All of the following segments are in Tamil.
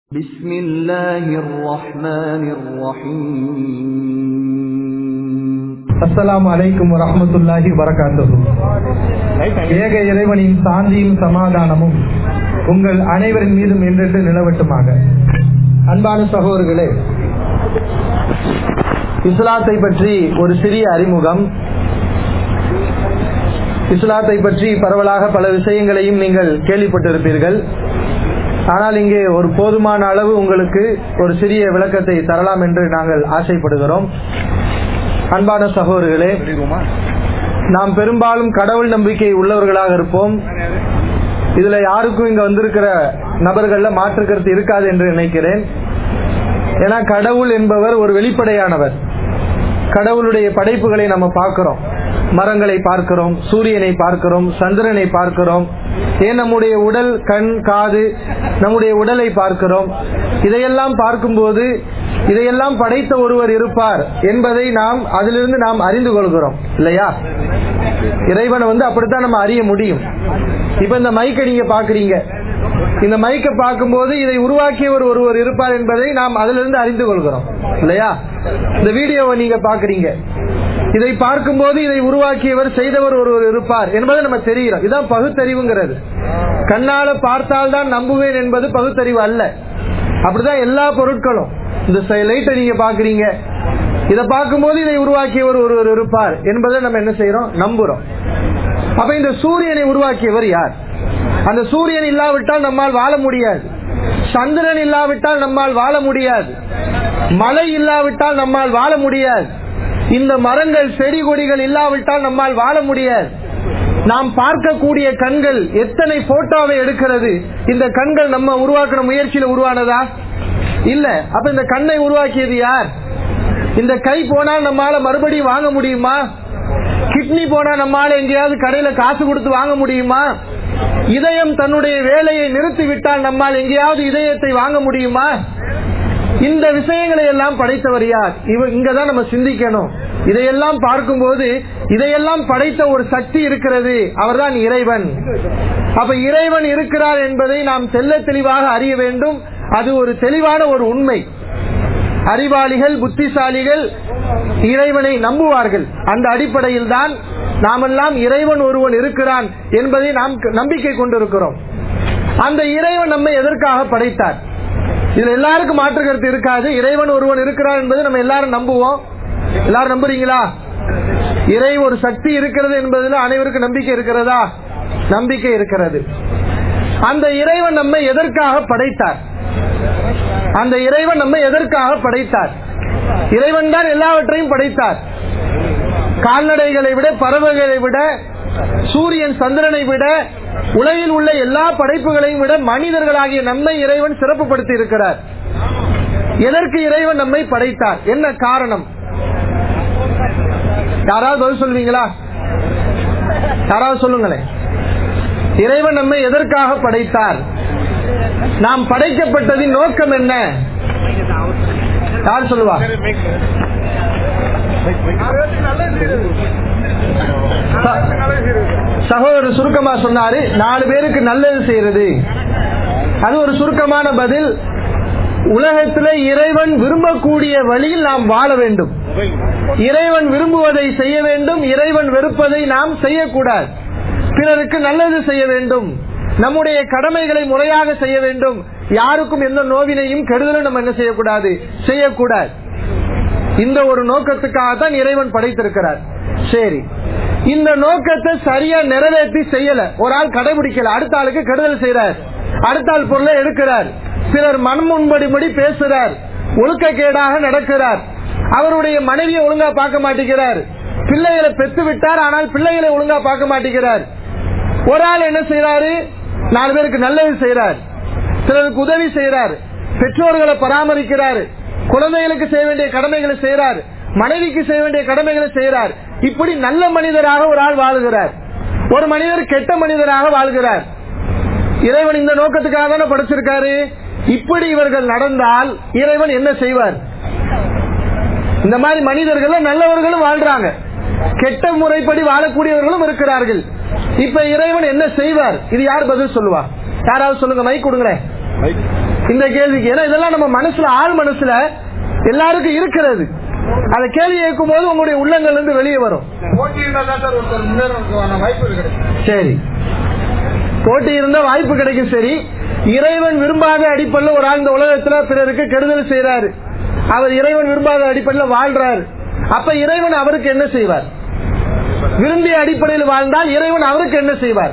பிஸ்மில்லாஹிர் ரஹ்மானிர் ரஹீம். அஸ்ஸலாமு அலைக்கும் வரஹ்மத்துல்லாஹி வபரகாத்துஹு. ஏக இறைவனின் சாந்தியும் சமாதானமும் உங்கள் அனைவரின் மீதும் என்றென்று நிலவட்டுமாக. அன்பான சகோதரர்களே, இஸ்லாத்தை பற்றி ஒரு சிறிய அறிமுகம். இஸ்லாத்தை பற்றி பரவலாக பல விஷயங்களையும் நீங்கள் கேள்விப்பட்டிருப்பீர்கள். ஆனால் இங்கே ஒரு போதுமான அளவு உங்களுக்கு ஒரு சிறிய விளக்கத்தை தரலாம் என்று நாங்கள் ஆசைப்படுகிறோம். அன்பான சகோதரர்களே, நாம் பெரும்பாலும் கடவுள் நம்பிக்கை உள்ளவர்களாக இருப்போம். இதுல யாருக்கும் இங்க வந்திருக்கிற நபர்கள்ல மாற்று கருத்து இருக்காது என்று நினைக்கிறேன். ஏன்னா கடவுள் என்பவர் ஒரு வெளிப்படையானவர். கடவுளுடைய படைப்புகளை நம்ம பார்க்கிறோம். மரங்களை பார்க்கிறோம், சூரியனை பார்க்கிறோம், சந்திரனை பார்க்கிறோம், ஏன் நம்முடைய உடல், கண், காது, நம்முடைய உடலை பார்க்கிறோம். இதையெல்லாம் பார்க்கும்போது இதையெல்லாம் படைத்த ஒருவர் இருப்பார் என்பதை அதிலிருந்து நாம் அறிந்து கொள்கிறோம் இல்லையா? இறைவனை அப்படித்தான் நம்ம அறிய முடியும். இப்ப இந்த மைக்கை நீங்க பாக்குறீங்க. இந்த மைக்கை பார்க்கும்போது இதை உருவாக்கியவர் ஒருவர் இருப்பார் என்பதை நாம் அதிலிருந்து அறிந்து கொள்கிறோம் இல்லையா? இந்த வீடியோவை நீங்க பாக்குறீங்க. இதை பார்க்கும்போது இதை உருவாக்கியவர், செய்தவர் ஒருவர் இருப்பார் என்பதை நம்ம தெரிகிறோம். இதுதான் பகுத்தறிவுங்கிறது. கண்ணால பார்த்தால்தான் நம்புவேன் என்பது பகுத்தறிவு அல்ல. அப்படிதான் எல்லா பொருட்களும். இந்த லைட்டை நீங்க பாக்குறீங்க, இதை பார்க்கும்போது இதை உருவாக்கியவர் ஒருவர் இருப்பார் என்பதை நம்ம என்ன செய்யறோம்? நம்புறோம். அப்ப இந்த சூரியனை உருவாக்கியவர் யார்? அந்த சூரியன் இல்லாவிட்டால் நம்மால் வாழ முடியாது. சந்திரன் இல்லாவிட்டால் நம்மால் வாழ முடியாது. மழை இல்லாவிட்டால் நம்மால் வாழ முடியாது. இந்த மரங்கள், செடி கொடிகள் இல்லாவிட்டால் நம்மால் வாழ முடியாது. நாம் பார்க்கக்கூடிய கண்கள் எத்தனை போட்டோவை எடுக்கிறது. இந்த கண்கள் நம்ம உருவாக்கின முயற்சியில உருவானதா? இல்ல. அப்ப இந்த கண்ணை உருவாக்கியது யார்? இந்த கை போனால் நம்மால மறுபடியும் வாங்க முடியுமா? கிட்னி போனா நம்மால எங்கேயாவது கடையில காசு கொடுத்து வாங்க முடியுமா? இதயம் தன்னுடைய வேலையை நிறுத்திவிட்டால் நம்மால் எங்கேயாவது இதயத்தை வாங்க முடியுமா? இந்த விஷயங்களை எல்லாம் படைத்தவர் யார்? இங்கதான் நம்ம சிந்திக்கணும். இதையெல்லாம் பார்க்கும்போது இதையெல்லாம் படைத்த ஒரு சக்தி இருக்கிறது, அவர்தான் இறைவன். அப்ப இறைவன் இருக்கிறார் என்பதை நாம் தெல்ல தெளிவாக அறிய வேண்டும். அது ஒரு தெளிவான ஒரு உண்மை. அறிவாளிகள், புத்திசாலிகள் இறைவனை நம்புவார்கள். அந்த அடிப்படையில் தான் நாமெல்லாம் இறைவன் ஒருவன் இருக்கிறான் என்பதை நாம் நம்பிக்கை கொண்டிருக்கிறோம். அந்த இறைவன் நம்மை எதற்காக படைத்தார்? இதுல எல்லாருக்கும் மாற்று கருத்து இருக்காது. இறைவன் ஒருவன் இருக்கிறார் என்பதை நம்ம எல்லாரும் நம்புவோம். எல்லாரும் நம்புறீங்களா? இறை ஒரு சக்தி இருக்கிறது என்பதில் அனைவருக்கும் நம்பிக்கை இருக்கிறதா? நம்பிக்கை இருக்கிறது. அந்த இறைவன் நம்மை எதற்காக படைத்தார்? அந்த இறைவன் நம்மை எதற்காக படைத்தார்? இறைவன் தான் எல்லாவற்றையும் படைத்தார். கால்நடைகளை விட, பறவைகளை விட, சூரியன் சந்திரனை விட, உலகில் உள்ள எல்லா படைப்புகளையும் விட மனிதர்களாகிய நம்மை இறைவன் சிறப்புப்படுத்தி இருக்கிறார். எதற்கு இறைவன் நம்மை படைத்தார்? என்ன காரணம்? யாராவது பதில் சொல்வீங்களா? யாராவது சொல்லுங்களேன். இறைவன் நம்மை எதற்காக படைத்தார்? நாம் படைக்கப்பட்டதின் நோக்கம் என்ன? யார் சொல்லுவா? சகோதரர் சுருக்கமா சொன்னாரு, 4 பேருக்கு நல்லது செய்யறது. அது ஒரு சுருக்கமான பதில். உலகத்திலே இறைவன் விரும்பக்கூடிய வழியில் நாம் வாழ வேண்டும். இறைவன் விரும்புவதை செய்ய வேண்டும். இறைவன் வெறுப்பதை நாம் செய்யக்கூடாது. பிறருக்கு நல்லது செய்ய வேண்டும். நம்முடைய கடமைகளை முறையாக செய்ய வேண்டும். யாருக்கும் எந்த நோவினையும் கெடுதலும் நம்ம என்ன செய்யக்கூடாது? செய்யக்கூடாது. இந்த ஒரு நோக்கத்துக்காக தான் இறைவன் படைத்திருக்கிறார். சரி, இந்த நோக்கத்தை சரியா நிறைவேற்றி செய்யல, ஒரு ஆள் கடைபிடிக்கல, அடுத்த ஆளுக்கு கெடுதல் செய்யறார், அடுத்த ஆள் பொருளை எடுக்கிறார், சிலர் மண்முன்படி பேசுறார், ஒழுக்கக்கேடாக நடக்கிறார், அவருடைய மனைவியை ஒழுங்கா பார்க்க மாட்டேங்கிறார், பிள்ளைகளை பெற்று விட்டார், ஆனால் பிள்ளைகளை ஒழுங்கா பார்க்க மாட்டேங்கிறார். ஒரு ஆள் என்ன செய்யறாரு? 4 பேருக்கு நல்லது செய்யறார், சிலருக்கு உதவி செய்யறார், பெற்றோர்களை பராமரிக்கிறார், குழந்தைகளுக்கு செய்ய வேண்டிய கடமைகளை செய்யறார், மனைவிக்கு செய்ய வேண்டிய கடமைகளை செய்யறார். இப்படி நல்ல மனிதராக ஒரு ஆள் வாழ்கிறார். ஒரு மனிதர் கெட்ட மனிதராக வாழ்கிறார். இறைவன் இந்த நோக்கத்துக்காக தானே படைச்சிருக்காரு. இப்படி இவர்கள் நடந்தால் இறைவன் என்ன செய்வார்? இந்த மாதிரி மனிதர்கள் நல்லவர்களும் வாழ்றாங்க, கெட்ட முறைப்படி வாழக்கூடியவர்களும் இருக்கிறார்கள். இப்ப இறைவன் என்ன செய்வார்? இது யார் பதில் சொல்லுவா? யாராவது சொல்லுங்க, மைக் கொடுங்களேன். இந்த கேள்விக்கு. ஏன்னா இதெல்லாம் நம்ம மனசுல, ஆள் மனசுல எல்லாருக்கும் இருக்கிறது. அந்த கேள்வி கேட்கும் போது உங்களுடைய உள்ளங்கள் இருந்து வெளியே வரும். சரி, போட்டி இருந்தா வாய்ப்பு கிடைக்கும். சரி, இறைவன் விரும்பாத அடிப்படையில் ஒரு ஆள் இந்த உலகத்துல பிறருக்கு கெடுதல் செய்யறாரு, அவர் இறைவன் விரும்பாத அடிப்படையில் வாழ்றாரு. அப்ப இறைவன் அவருக்கு என்ன செய்வார்? விரும்பிய அடிப்படையில் வாழ்ந்தால் இறைவன் அவருக்கு என்ன செய்வார்?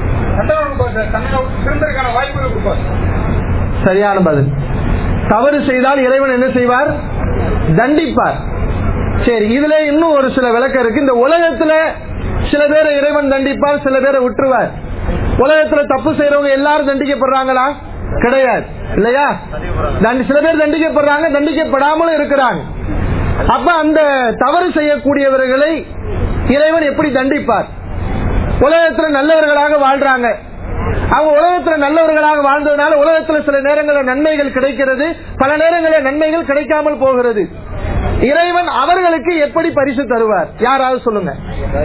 சரியான பதில். தவறு செய்தால் இறைவன் என்ன செய்வார்? தண்டிப்பார். சரி, இதுல இன்னும் ஒரு சில விளக்கம் இருக்கு. இந்த உலகத்துல சில பேரை இறைவன் தண்டிப்பார், சில பேரை விட்டுருவார். உலகத்துல தப்பு செய்யறவங்க எல்லாரும் தண்டிக்கப்படுறாங்களா? கிடையாது, இல்லையா? சில பேர் தண்டிக்கப்படுறாங்க, தண்டிக்கப்படாமலும் இருக்கிறாங்க. அப்ப அந்த தவறு செய்யக்கூடியவர்களை இறைவன் எப்படி தண்டிப்பார்? உலகத்துல நல்லவர்களாக வாழ்றாங்க, அவங்க உலகத்துல நல்லவர்களாக வாழ்ந்ததுனால உலகத்துல சில நேரங்களில் நன்மைகள் கிடைக்கிறது, பல நேரங்களில் நன்மைகள் கிடைக்காமல் போகிறது. இறைவன் அவர்களுக்கு எப்படி பரிசு தருவார்? யாராவது சொல்லுங்க.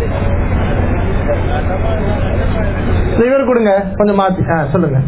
இவர் கொடுங்க, கொஞ்சம் மாத்தி சொல்லுங்க.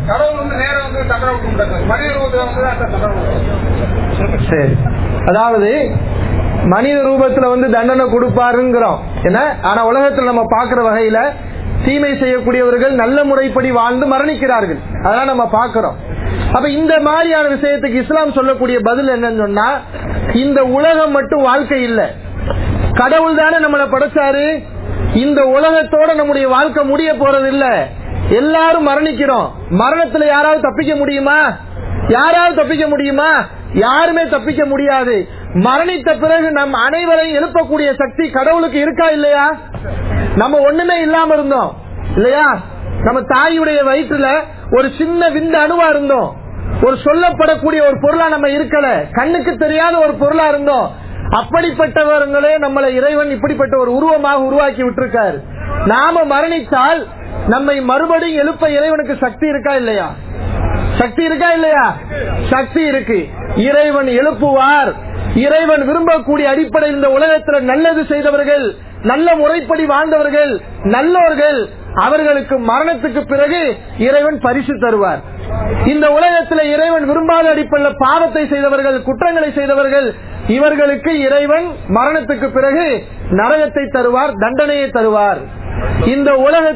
சரி, அதாவது மனித ரூபத்துல தண்டனை கொடுப்பாருங்கிறோம் என்ன. ஆனா உலகத்துல நம்ம பாக்குற வகையில தீமை செய்யக்கூடியவர்கள் நல்ல முறைப்படி வாழ்ந்து மரணிக்கிறார்கள், அதான் நம்ம பாக்கிறோம். அப்ப இந்த மாதிரியான விஷயத்துக்கு இஸ்லாம் சொல்லக்கூடிய பதில் என்னன்னு சொன்னா, இந்த உலகம் மட்டும் வாழ்க்கை இல்ல, கடவுள் தானே நம்மளை படைச்சாரு. இந்த உலகத்தோட நம்முடைய வாழ்க்கை முடிய போறது இல்ல, எல்லாரும் மரணிக்கிறோம். மரணத்துல யாராவது தப்பிக்க முடியுமா? யாராவது தப்பிக்க முடியுமா? யாருமே தப்பிக்க முடியாது. மரணித்த பிறகு நம் அனைவரையும் எழுப்பக்கூடிய சக்தி கடவுளுக்கு இருக்கா இல்லையா? நம்ம ஒண்ணுமே இல்லாம இருந்தோம் இல்லையா? நம்ம தாயுடைய வயிற்றுல ஒரு சின்ன விந்து அணுவா இருந்தோம், ஒரு சொல்லப்படக்கூடிய ஒரு பொருளா நம்ம இருக்கல, கண்ணுக்கு தெரியாத ஒரு பொருளா இருந்தோம். அப்படிப்பட்டவர்களே நம்மளை இறைவன் இப்படிப்பட்ட ஒரு உருவமாக உருவாக்கி விட்டிருக்காரு. நாம மரணித்தால் நம்மை மறுபடியும் எழுப்ப இறைவனுக்கு சக்தி இருக்கா இல்லையா? சக்தி இருக்கா இல்லையா? சக்தி இருக்கு. இறைவன் எழுப்புவார். இறைவன் விரும்பக்கூடிய அடிப்படையில் இந்த உலகத்தில் நல்லது செய்தவர்கள், நல்ல முறைப்படி வாழ்ந்தவர்கள், நல்லவர்கள், அவர்களுக்கு மரணத்துக்கு பிறகு இறைவன் பரிசு தருவார். இந்த உலகத்தில் இறைவன் விரும்பாத அடிப்படையில் பாவத்தை செய்தவர்கள், குற்றங்களை செய்தவர்கள், இவர்களுக்கு இறைவன் மரணத்துக்கு பிறகு நரகத்தை தருவார், தண்டனையை தருவார். இந்த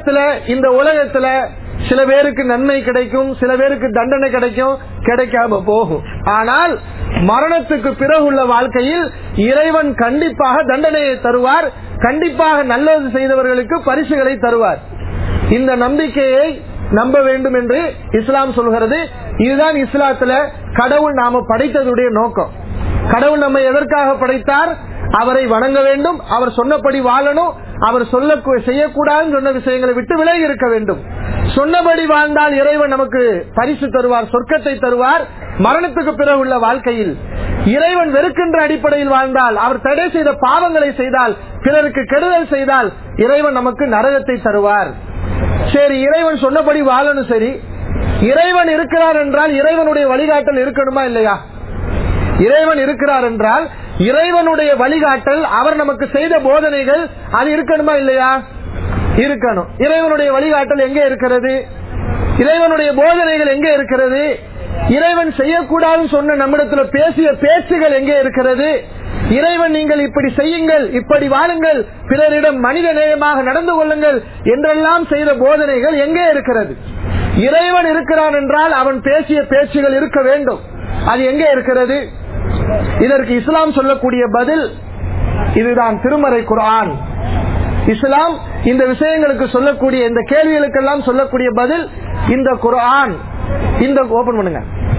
உலகத்துல சில பேருக்கு நன்மை கிடைக்கும், சில பேருக்கு தண்டனை கிடைக்கும், கிடைக்காம போகும். ஆனால் மரணத்துக்கு பிறகு உள்ள வாழ்க்கையில் இறைவன் கண்டிப்பாக தண்டனையை தருவார், கண்டிப்பாக நல்லது செய்தவர்களுக்கு பரிசுகளை தருவார். இந்த நம்பிக்கையை நம்ப வேண்டும் என்று இஸ்லாம் சொல்கிறது. இதுதான் இஸ்லாத்துல கடவுள் நாம படைத்ததுடைய நோக்கம். கடவுள் நம்மை எதற்காக படைத்தார்? அவரை வணங்க வேண்டும், அவர் சொன்னபடி வாழணும், அவர் செய்யக்கூடாதுன்னு சொன்ன விஷயங்களை விட்டு விலகி இருக்க வேண்டும். சொன்னபடி வாழ்ந்தால் இறைவன் நமக்கு பரிசு தருவார், சொர்க்கத்தை தருவார். மரணத்துக்கு பிறகு உள்ள வாழ்க்கையில் இறைவன் வெறுக்கின்ற அடிப்படையில் வாழ்ந்தால், அவர் தடை செய்த பாவங்களை செய்தால், பிறருக்கு கெடுதல் செய்தால் இறைவன் நமக்கு நரகத்தை தருவார். சரி, இறைவன் சொன்னபடி வாழணும். சரி, இறைவன் இருக்கிறார் என்றால் இறைவனுடைய வழிகாட்டல் இருக்கணுமா இல்லையா? இறைவன் இருக்கிறார் என்றால் இறைவனுடைய வழிகாட்டல், அவர் நமக்கு செய்த போதனைகள், அது இருக்கணுமா இல்லையா? இருக்கணும். இறைவனுடைய வழிகாட்டல் எங்கே இருக்கிறது? இறைவனுடைய போதனைகள் எங்கே இருக்கிறது? இறைவன் செய்யக்கூடாதுன்னு சொன்ன நம்மிடத்தில் பேசிய பேச்சுகள் எங்கே இருக்கிறது? இறைவன் நீங்கள் இப்படி செய்யுங்கள், இப்படி வாழுங்கள், பிறரிடம் மனித நேயமாக நடந்து கொள்ளுங்கள் என்றெல்லாம் செய்த போதனைகள் எங்கே இருக்கிறது? இறைவன் இருக்கிறான் என்றால் அவன் பேசிய பேச்சுகள் இருக்க வேண்டும். அது எங்கே இருக்கிறது? இதற்கு இஸ்லாம் சொல்லக்கூடிய பதில் இதுதான், திருமறை குர்ஆன். இஸ்லாம் இந்த விஷயங்களுக்கு சொல்லக்கூடிய, இந்த கேள்விகளுக்கெல்லாம் சொல்லக்கூடிய பதில் இந்த குர்ஆன். இந்த ஓபன் பண்ணுங்க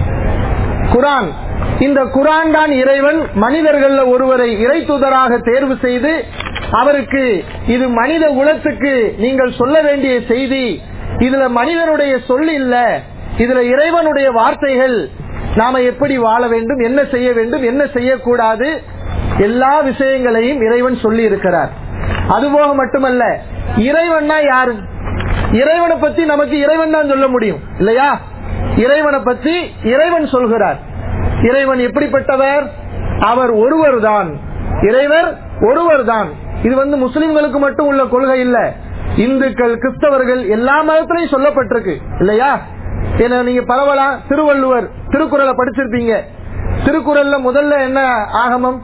குர்ஆன். இந்த குர்ஆன் தான் இறைவன் மனிதர்கள் ஒருவரை இறை தூதராக தேர்வு செய்து அவருக்கு இது மனித குலத்துக்கு நீங்கள் சொல்ல வேண்டிய செய்தி, இதுல மனிதனுடைய சொல் இல்ல, இதுல இறைவனுடைய வார்த்தைகள், நாம எப்படி வாழ வேண்டும், என்ன செய்ய வேண்டும், என்ன செய்யக்கூடாது, எல்லா விஷயங்களையும் இறைவன் சொல்லி இருக்கிறார். அதுபோக மட்டுமல்ல, இறைவன்னா யாரு? இறைவனை பத்தி நமக்கு இறைவன் தான் சொல்ல முடியும் இல்லையா? இறைவனை பத்தி இறைவன் சொல்கிறார். இறைவன் எப்படிப்பட்டவர்? அவர் ஒருவர் தான், இறைவர் ஒருவர் தான். இது முஸ்லிம்களுக்கு மட்டும் உள்ள கொள்கை இல்ல, இந்துக்கள், கிறிஸ்தவர்கள் எல்லா மதத்திலையும் சொல்லப்பட்டிருக்கு இல்லையா? ஏன்னா நீங்க பரவலா திருவள்ளுவர் திருக்குறளை படிச்சிருப்பீங்க. திருக்குறள்ல முதல்ல என்ன ஆகமம்?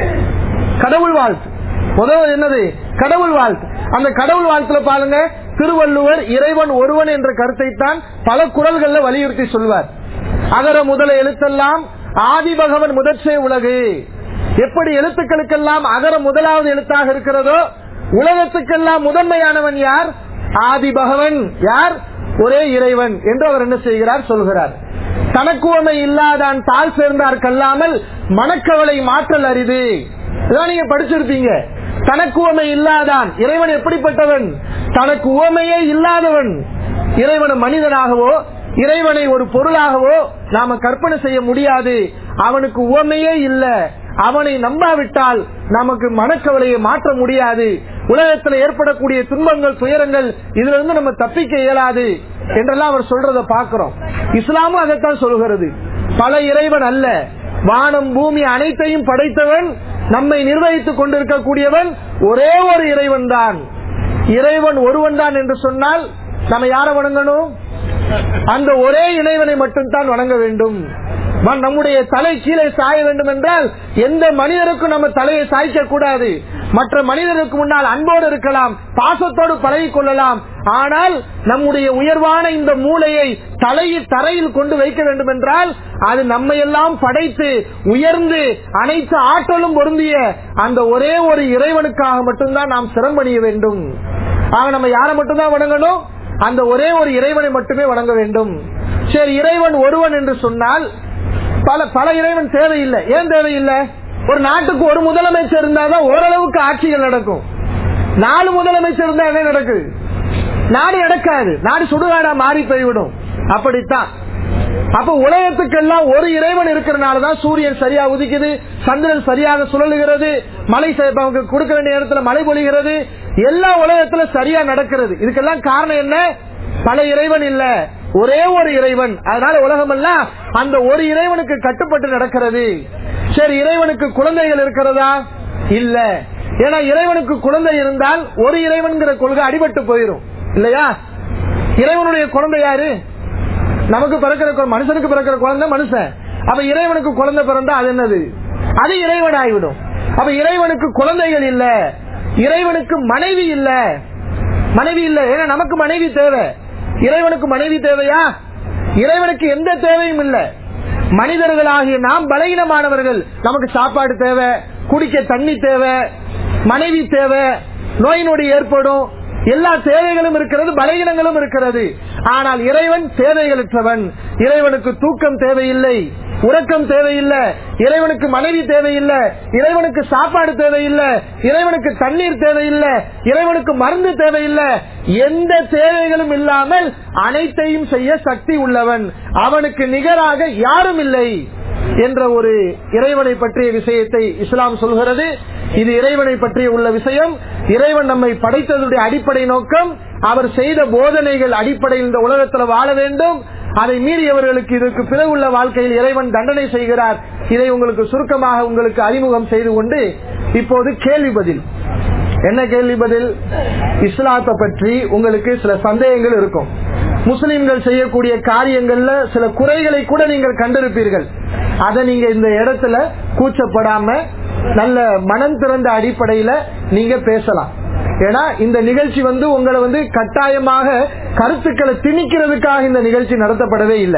கடவுள் வாழ்த்து. முதல் என்னது? கடவுள் வாழ்த்து. அந்த கடவுள் வாழ்த்துல பாருங்க, திருவள்ளுவர் இறைவன் ஒருவன் என்ற கருத்தை தான் பல குறள்கள்ல வலியுறுத்தி சொல்வார். அகர முதல எழுத்தெல்லாம் ஆதி பகவன் முதற்றே உலகு. எப்படி எழுத்துக்களுக்கெல்லாம் அகர முதலாவது எழுத்தாக இருக்கிறதோ, உலகத்துக்கெல்லாம் முதன்மையானவன் யார்? ஆதி பகவன். யார்? ஒரே இறைவன் என்று அவர் என்ன செய்கிறார்? சொல்கிறார். தனக்குவமை இல்லாதான் தாழ் சேர்ந்தார் கல்லாமல் மனக்கவலை மாற்றல் அரிது. இதான் நீங்க படிச்சிருப்பீங்க. தனக்குவமை இல்லாதான் இறைவன் எப்படிப்பட்டவன்? தனக்கு உவமையே இல்லாதவன். இறைவனை மனிதனாகவோ இறைவனை ஒரு பொருளாகவோ நாம கற்பனை செய்ய முடியாது. அவனுக்கு உவமையே இல்ல. அவனை நம்பாவிட்டால் நமக்கு மனக்கவலையை மாற்ற முடியாது. உலகத்தில் ஏற்படக்கூடிய துன்பங்கள் துயரங்கள் இதுல இருந்து நம்ம தப்பிக்க இயலாது என்றெல்லாம் அவர் சொல்றத பாக்கிறோம். இஸ்லாமும் அதைத்தான் சொல்கிறது. பல இறைவன் அல்ல, வானம் பூமி அனைத்தையும் படைத்தவன், நம்மை நிர்வகித்துக் கொண்டிருக்கக்கூடியவன் ஒரே ஒரு இறைவன் தான். இறைவன் ஒருவன் தான் என்று சொன்னால் நம்ம யாரை வணங்கணும்? அந்த ஒரே இறைவனை மட்டும்தான் வணங்க வேண்டும். நம்முடைய தலை கீழே சாய வேண்டும் என்றால் எந்த மனிதருக்கும் நம்ம தலையை சாய்க்க கூடாது. மற்ற மனிதருக்கு முன்னால் அன்போடு இருக்கலாம், பாசத்தோடு பழகிக் கொள்ளலாம். ஆனால் நம்முடைய உயர்வான இந்த மூளையை தரையில் கொண்டு வைக்க வேண்டும் என்றால் அது நம்மையெல்லாம் படைத்து உயர்ந்து அனைத்து ஆற்றலும் பொருந்திய அந்த ஒரே ஒரு இறைவனுக்காக மட்டும்தான் நாம் சிரமணிய வேண்டும். ஆக நம்ம யாரை மட்டும்தான் வணங்கணும்? அந்த ஒரே ஒரு இறைவனை மட்டுமே வணங்க வேண்டும். சரி, இறைவன் ஒருவன் என்று சொன்னால் பல இறைவன் தேவையில்லை. ஏன் தேவையில்லை? ஒரு நாட்டுக்கு ஒரு முதலமைச்சர் இருந்தாதான் ஓரளவுக்கு ஆட்சிகள் நடக்கும். 4 முதலமைச்சர் இருந்தா என்ன நடக்குது? நாடு நடக்காது. நாடு சுடுகாடா மாறி போய்விடும். அப்படித்தான். அப்ப உலகத்துக்கெல்லாம் ஒரு இறைவன் இருக்கிறனாலதான் சூரியன் சரியா உதிக்குது, சந்திரன் சரியாக சுழலுகிறது, மழை கொடுக்க வேண்டிய இடத்துல மழை பொழிகிறது, எல்லா உலகத்துல சரியா நடக்கிறது. இதுக்கெல்லாம் காரணம் என்ன? பல இறைவன் இல்ல, ஒரே ஒரு இறைவன். அதனால உலகம் எல்லாம் அந்த ஒரு இறைவனுக்கு கட்டுப்பட்டு நடக்கிறது. சரி, இறைவனுக்கு குழந்தைகள் இருக்கிறதா? இல்ல. ஏன்னா இறைவனுக்கு குழந்தை இருந்தால் ஒரு இறைவன்கிற கொள்கை அடிபட்டு போயிரும் இல்லையா? இறைவனுடைய குழந்தை யாரு? நமக்கு பிறக்கிற மனுஷனுக்கு பிறக்கிற குழந்தை மனுஷன். அப்ப இறைவனுக்கு குழந்தை பிறந்தா அது என்னது? அது இறைவன் ஆகிவிடும். அப்ப இறைவனுக்கு குழந்தைகள் இல்ல, இறைவனுக்கு மனைவி இல்ல. ஏன்னா நமக்கு மனைவி தேவை, இறைவனுக்கு மனைவி தேவையா? இறைவனுக்கு எந்த தேவையும் இல்ல. மனிதர்களாகிய நாம் பலகீனமானவர்கள். நமக்கு சாப்பாடு தேவை, குடிக்க தண்ணி தேவை, மனைவி தேவை, நோய் நொடி ஏற்படும், எல்லா தேவைகளும் இருக்கிறது, பலகீனங்களும் இருக்கிறது. ஆனால் இறைவன் தேவைகளற்றவன். இறைவனுக்கு தூக்கம் தேவையில்லை, உறக்கம் தேவையில்லை, இறைவனுக்கு மனைவி தேவையில்லை, இறைவனுக்கு சாப்பாடு தேவையில்லை, இறைவனுக்கு தண்ணீர் தேவையில்லை, இறைவனுக்கு மருந்து தேவையில்லை. எந்த தேவைகளும் இல்லாமல் அனைத்தையும் செய்ய சக்தி உள்ளவன். அவனுக்கு நிகராக யாரும் இல்லை என்ற ஒரு இறைவனை பற்றிய விஷயத்தை இஸ்லாம் சொல்கிறது. இது இறைவனை பற்றிய உள்ள விஷயம். இறைவன் நம்மை படைத்ததுடைய அடிப்படை நோக்கம் அவர் செய்த போதனைகள் அடிப்படையில் இந்த உலகத்தில் வாழ வேண்டும். அதை மீறியவர்களுக்கு இதற்கு பிறகு உள்ள வாழ்க்கையில் இறைவன் தண்டனை செய்கிறார். இதை உங்களுக்கு சுருக்கமாக உங்களுக்கு அறிமுகம் செய்து கொண்டு இப்போது கேள்வி பதில். என்ன கேள்வி பதில்? இஸ்லாத்தை பற்றி உங்களுக்கு சில சந்தேகங்கள் இருக்கும். முஸ்லிம்கள் செய்யக்கூடிய காரியங்கள்ல சில குறைகளை கூட நீங்கள் கண்டிருப்பீர்கள். அதை நீங்க இந்த இடத்துல கூச்சப்படாம நல்ல மனம் திறந்த அடிப்படையில நீங்க பேசலாம். ஏன்னா இந்த நிகழ்ச்சி உங்களை கட்டாயமாக கருத்துக்களை திணிக்கிறதுக்காக இந்த நிகழ்ச்சி நடத்தப்படவே இல்லை.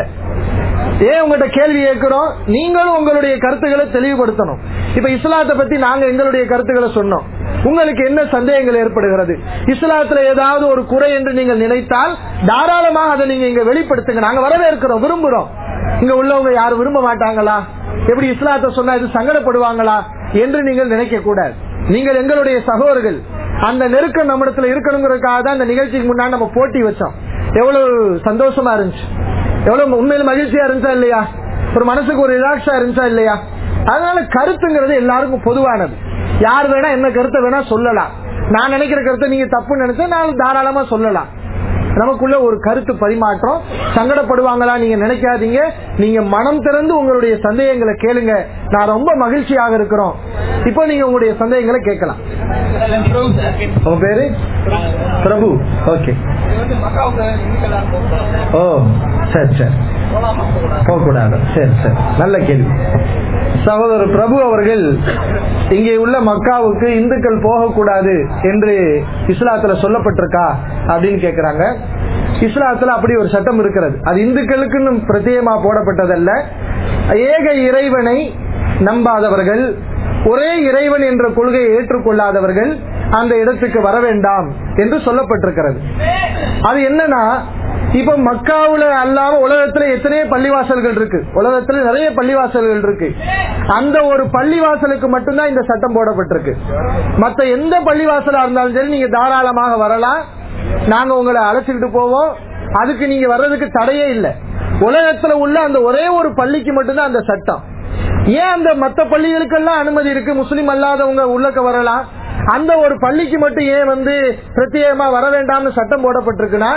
ஏன் உங்கள்கிட்ட கேள்வி கேட்கிறோம்? நீங்களும் உங்களுடைய கருத்துக்களை தெளிவுபடுத்தணும். இப்ப இஸ்லாத்தை பத்தி நாங்க எங்களுடைய கருத்துக்களை சொன்னோம். உங்களுக்கு என்ன சந்தேகங்கள் ஏற்படுகிறது? இஸ்லாத்துல ஏதாவது ஒரு குறை என்று நீங்கள் நினைத்தால் தாராளமாக அதை நீங்க இங்க வெளிப்படுத்துங்க. நாங்க வரவேற்கிறோம், விரும்புறோம். இங்க உள்ளவங்க யாரும் விரும்ப மாட்டாங்களா? எப்படி இஸ்லாத்தை சொன்னா இது சங்கடப்படுவாங்களா என்று நீங்கள் நினைக்க கூடாது. நீங்கள் எங்களுடைய சகோதரர்கள். அந்த நெருக்கம் நம்மிடத்துல இருக்கணுங்கிறதுக்காக தான் இந்த நிகழ்ச்சிக்கு முன்னாடி நம்ம போட்டி வச்சோம். எவ்வளவு சந்தோஷமா இருந்துச்சு, எவ்வளவு உண்மையில மகிழ்ச்சியா இருந்துச்சா இல்லையா? ஒரு மனசுக்கு ஒரு ரிலாக்ஸா இருந்துச்சா இல்லையா? அதனால கருத்துங்கிறது எல்லாருக்கும் பொதுவானது. யார் வேணா என்ன கருத்தை வேணா சொல்லலாம். நான் நினைக்கிற கருத்தை நீங்க தப்பு நினைச்சா நான் தாராளமா சொல்லலாம். நமக்குள்ள ஒரு கருத்து பரிமாற்றம். சங்கடப்படுவாங்களா நீங்க நினைக்காதீங்க. நீங்க மனம் திறந்து உங்களுடைய சந்தேகங்களை கேளுங்க. நான் ரொம்ப மகிழ்ச்சியாக இருக்கிறோம். இப்போ நீங்க உங்களுடைய சந்தேகங்களை கேட்கலாம். உங்க பேரு பிரபு. ஓகே. ஓ சரி சரி, போக கூடாது. சரி சரி, நல்ல கேள்வி. சகோதரர் பிரபு அவர்கள் இங்கே உள்ள மக்காவுக்கு இந்துக்கள் போகக்கூடாது என்று இஸ்லாத்துல சொல்லப்பட்டிருக்கா அப்படின்னு கேக்குறாங்க. இஸ்லாத்துல அப்படி ஒரு சட்டம் இருக்கிறது. அது இந்துக்களுக்குன்னு பிரத்யேகமா போடப்பட்டதல்ல. ஏக இறைவனை நம்பாதவர்கள், ஒரே இறைவன் என்ற கொள்கையை ஏற்றுக்கொள்ளாதவர்கள் அந்த இடத்துக்கு வர வேண்டாம் என்று சொல்லப்பட்டிருக்கிறது. அது என்னன்னா, இப்ப மக்காவுல அல்லாம உலகத்துல எத்தனையோ பள்ளிவாசல்கள் இருக்கு. உலகத்துல நிறைய பள்ளிவாசல்கள் இருக்கு. அந்த ஒரு பள்ளிவாசலுக்கு மட்டும்தான் இந்த சட்டம் போடப்பட்டிருக்கு. மத்த எந்த பள்ளிவாசலா இருந்தாலும் சரி நீங்க தாராளமாக வரலாம். நாங்க உங்களை அழைச்சிட்டு போவோம். அதுக்கு நீங்க வர்றதுக்கு தடையே இல்லை. உலகத்துல உள்ள அந்த ஒரே ஒரு பள்ளிக்கு மட்டும்தான் அந்த சட்டம். ஏன் அந்த மத்த பள்ளிகளுக்கெல்லாம் அனுமதி இருக்கு, முஸ்லீம் அல்லாதவங்க உள்ளக்க வரலாம், அந்த ஒரு பள்ளிக்கு மட்டும் ஏன் பிரத்யேகமா வர வேண்டாம்னு சட்டம் போடப்பட்டிருக்குன்னா,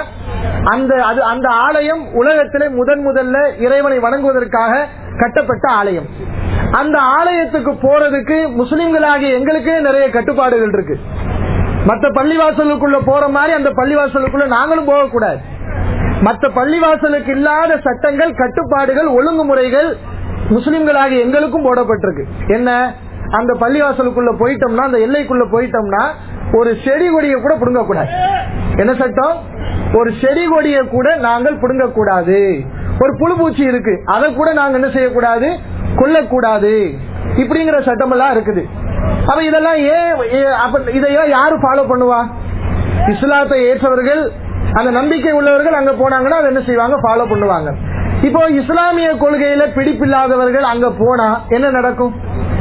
அந்த ஆலயம் உலகத்திலே முதல்ல இறைவனை வணங்குவதற்காக கட்டப்பட்ட ஆலயம். அந்த ஆலயத்துக்கு போறதுக்கு முஸ்லிம்களாகிய எங்களுக்கே நிறைய கட்டுப்பாடுகள் இருக்கு. மற்ற பள்ளிவாசலுக்குள்ள போற மாதிரி அந்த பள்ளிவாசலுக்குள்ள நாங்களும் போகக்கூடாது. மற்ற பள்ளிவாசலுக்கு இல்லாத சட்டங்கள், கட்டுப்பாடுகள், ஒழுங்குமுறைகள் முஸ்லிம்களாகிய எங்களுக்கும் போடப்பட்டிருக்கு. என்ன, அந்த பள்ளிவாசலுக்குள்ள போயிட்டோம்னா, அந்த எல்லைக்குள்ள போயிட்டோம்னா ஒரு செடி கொடியை கூட புடுங்க கூடாது. என்ன சட்டம்? ஒரு செடி கொடியை கூட நாங்கள் புடுங்க கூடாது. ஒரு புழு பூச்சி இருக்கு, அதை கூட நாங்க என்ன செய்யக்கூடாது, கொல்லக்கூடாது. இப்படிங்கிற சட்டம் எல்லாம் இருக்குது. அப்ப இதெல்லாம் இதையெல்லாம் யாரு ஃபாலோ பண்ணுவா? இஸ்லாத்தை ஏற்றவர்கள், அந்த நம்பிக்கை உள்ளவர்கள் அங்க போனாங்கன்னா அதை என்ன செய்வாங்க, ஃபாலோ பண்ணுவாங்க. இப்போ இஸ்லாமிய கொள்கையில பிடிப்பில்லாதவர்கள் அங்க போனா என்ன நடக்கும்?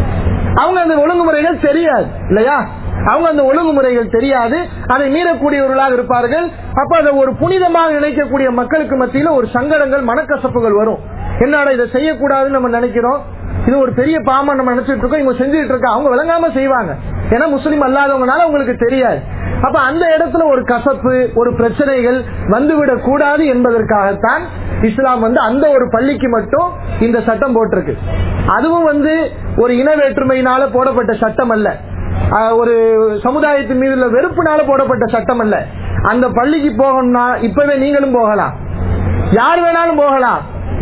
அவங்க அந்த ஒழுங்குமுறைகள் தெரியாது இல்லையா? அவங்க அந்த ஒழுங்குமுறைகள் தெரியாது, அதை மீறக்கூடியவர்களாக இருப்பார்கள். அப்ப அதை ஒரு புனிதமாக நினைக்கக்கூடிய மக்களுக்கு மத்தியில ஒரு சங்கடங்கள், மனக்கசப்புகள் வரும். என்னடா இதை செய்யக்கூடாதுன்னு நம்ம நினைக்கிறோம், இது ஒரு பெரிய பாமா நம்ம நினைச்சிட்டு இருக்கோம், இவங்க செஞ்சுட்டு இருக்கோம். அவங்க விளங்காம செய்வாங்க, ஏன்னா முஸ்லீம் அல்லாதவங்கனால அவங்களுக்கு தெரியாது. அப்ப அந்த இடத்துல ஒரு கசப்பு, ஒரு பிரச்சனைகள் வந்துவிடக் கூடாது என்பதற்காகத்தான் இஸ்லாம் அந்த ஒரு பள்ளிக்கு மட்டும் இந்த சட்டம் போட்டிருக்கு. அதுவும் ஒரு இன வேற்றுமையினால போடப்பட்ட சட்டம் அல்ல, ஒரு சமுதாயத்தின் மீது உள்ள வெறுப்புனால போடப்பட்ட சட்டம் அல்ல. அந்த பள்ளிக்கு போகணும்னா இப்பவே நீங்களும் போகலாம், யார் வேணாலும் போகலாம்.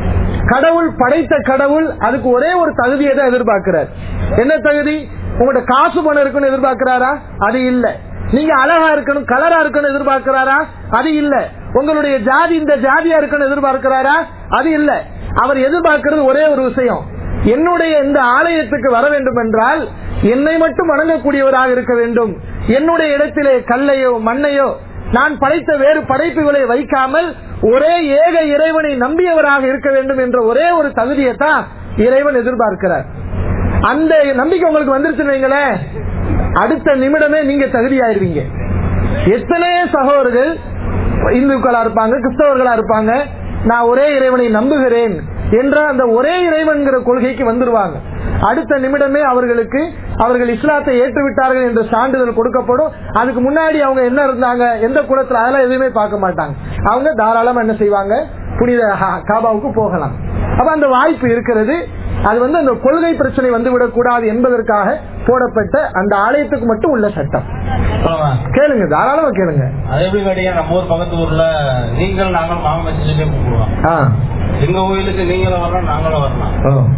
கடவுள் படைத்த கடவுள் அதுக்கு ஒரே ஒரு தகுதியை தான் எதிர்பார்க்கிறார். என்ன தகுதி? உங்களோட காசு பணம் இருக்குன்னு எதிர்பார்க்கிறாரா? அது இல்ல. நீங்க அழகா இருக்கணும், கலரா இருக்கணும் எதிர்பார்க்கிறாரா? அது இல்ல. உங்களுடைய ஜாதி இந்த ஜாதியா இருக்கணும் எதிர்பார்க்கிறாரா? அது இல்ல. அவர் எதிர்பார்க்கிறது ஒரே ஒரு விஷயம், என்னுடைய இந்த ஆலயத்துக்கு வர வேண்டும் என்றால் என்னை மட்டும் வணங்கக்கூடியவராக இருக்க வேண்டும். என்னுடைய இடத்திலே கல்லையோ மண்ணையோ நான் படைத்த வேறு படைப்புகளை வைக்காமல் ஒரே ஏக இறைவனை நம்பியவராக இருக்க வேண்டும் என்ற ஒரே ஒரு தகுதியை தான் இறைவன் எதிர்பார்க்கிறார். அந்த நம்பிக்கை உங்களுக்கு வந்துருச்சுன்னு வைங்களேன், அடுத்த நிமிடமே நீங்க தகுதியாயிருவீங்க. எத்தனையோ சகோதரர்கள் இந்துக்களா இருப்பாங்க, கிறிஸ்தவர்களா இருப்பாங்க, நான் ஒரே இறைவனை நம்புகிறேன் என்ற அந்த ஒரே இறைவன்கிற கொள்கைக்கு வந்துருவாங்க. அடுத்த நிமிடமே அவர்கள் இஸ்லாத்தை ஏற்றுவிட்டார்கள் என்ற சான்றிதழ் கொடுக்கப்படும். அதுக்கு முன்னாடி அவங்க என்ன இருந்தாங்க, எந்த குலத்துல, அதெல்லாம் எதுவுமே பார்க்க மாட்டாங்க. அவங்க தாராளமா என்ன செய்வாங்க, புனித காபாவுக்கு போகலாம். அப்ப அந்த வாய்ப்பு இருக்கிறது. அது அந்த கொள்கை பிரச்சனை வந்துவிடக் கூடாது என்பதற்காக போடப்பட்ட அந்த ஆலயத்துக்கு மட்டும் உள்ள சட்டம். கேளுங்க, தாராளமா கேளுங்க. அதே எப்படி நம்ம ஊர் பக்கத்து ஊர்ல நீங்கள் நாங்கள் மாமன் வச்சு கூப்பிடுவோம். எங்க கோயிலுக்கு நீங்களும் வரலாம், நாங்களும் வரலாம்.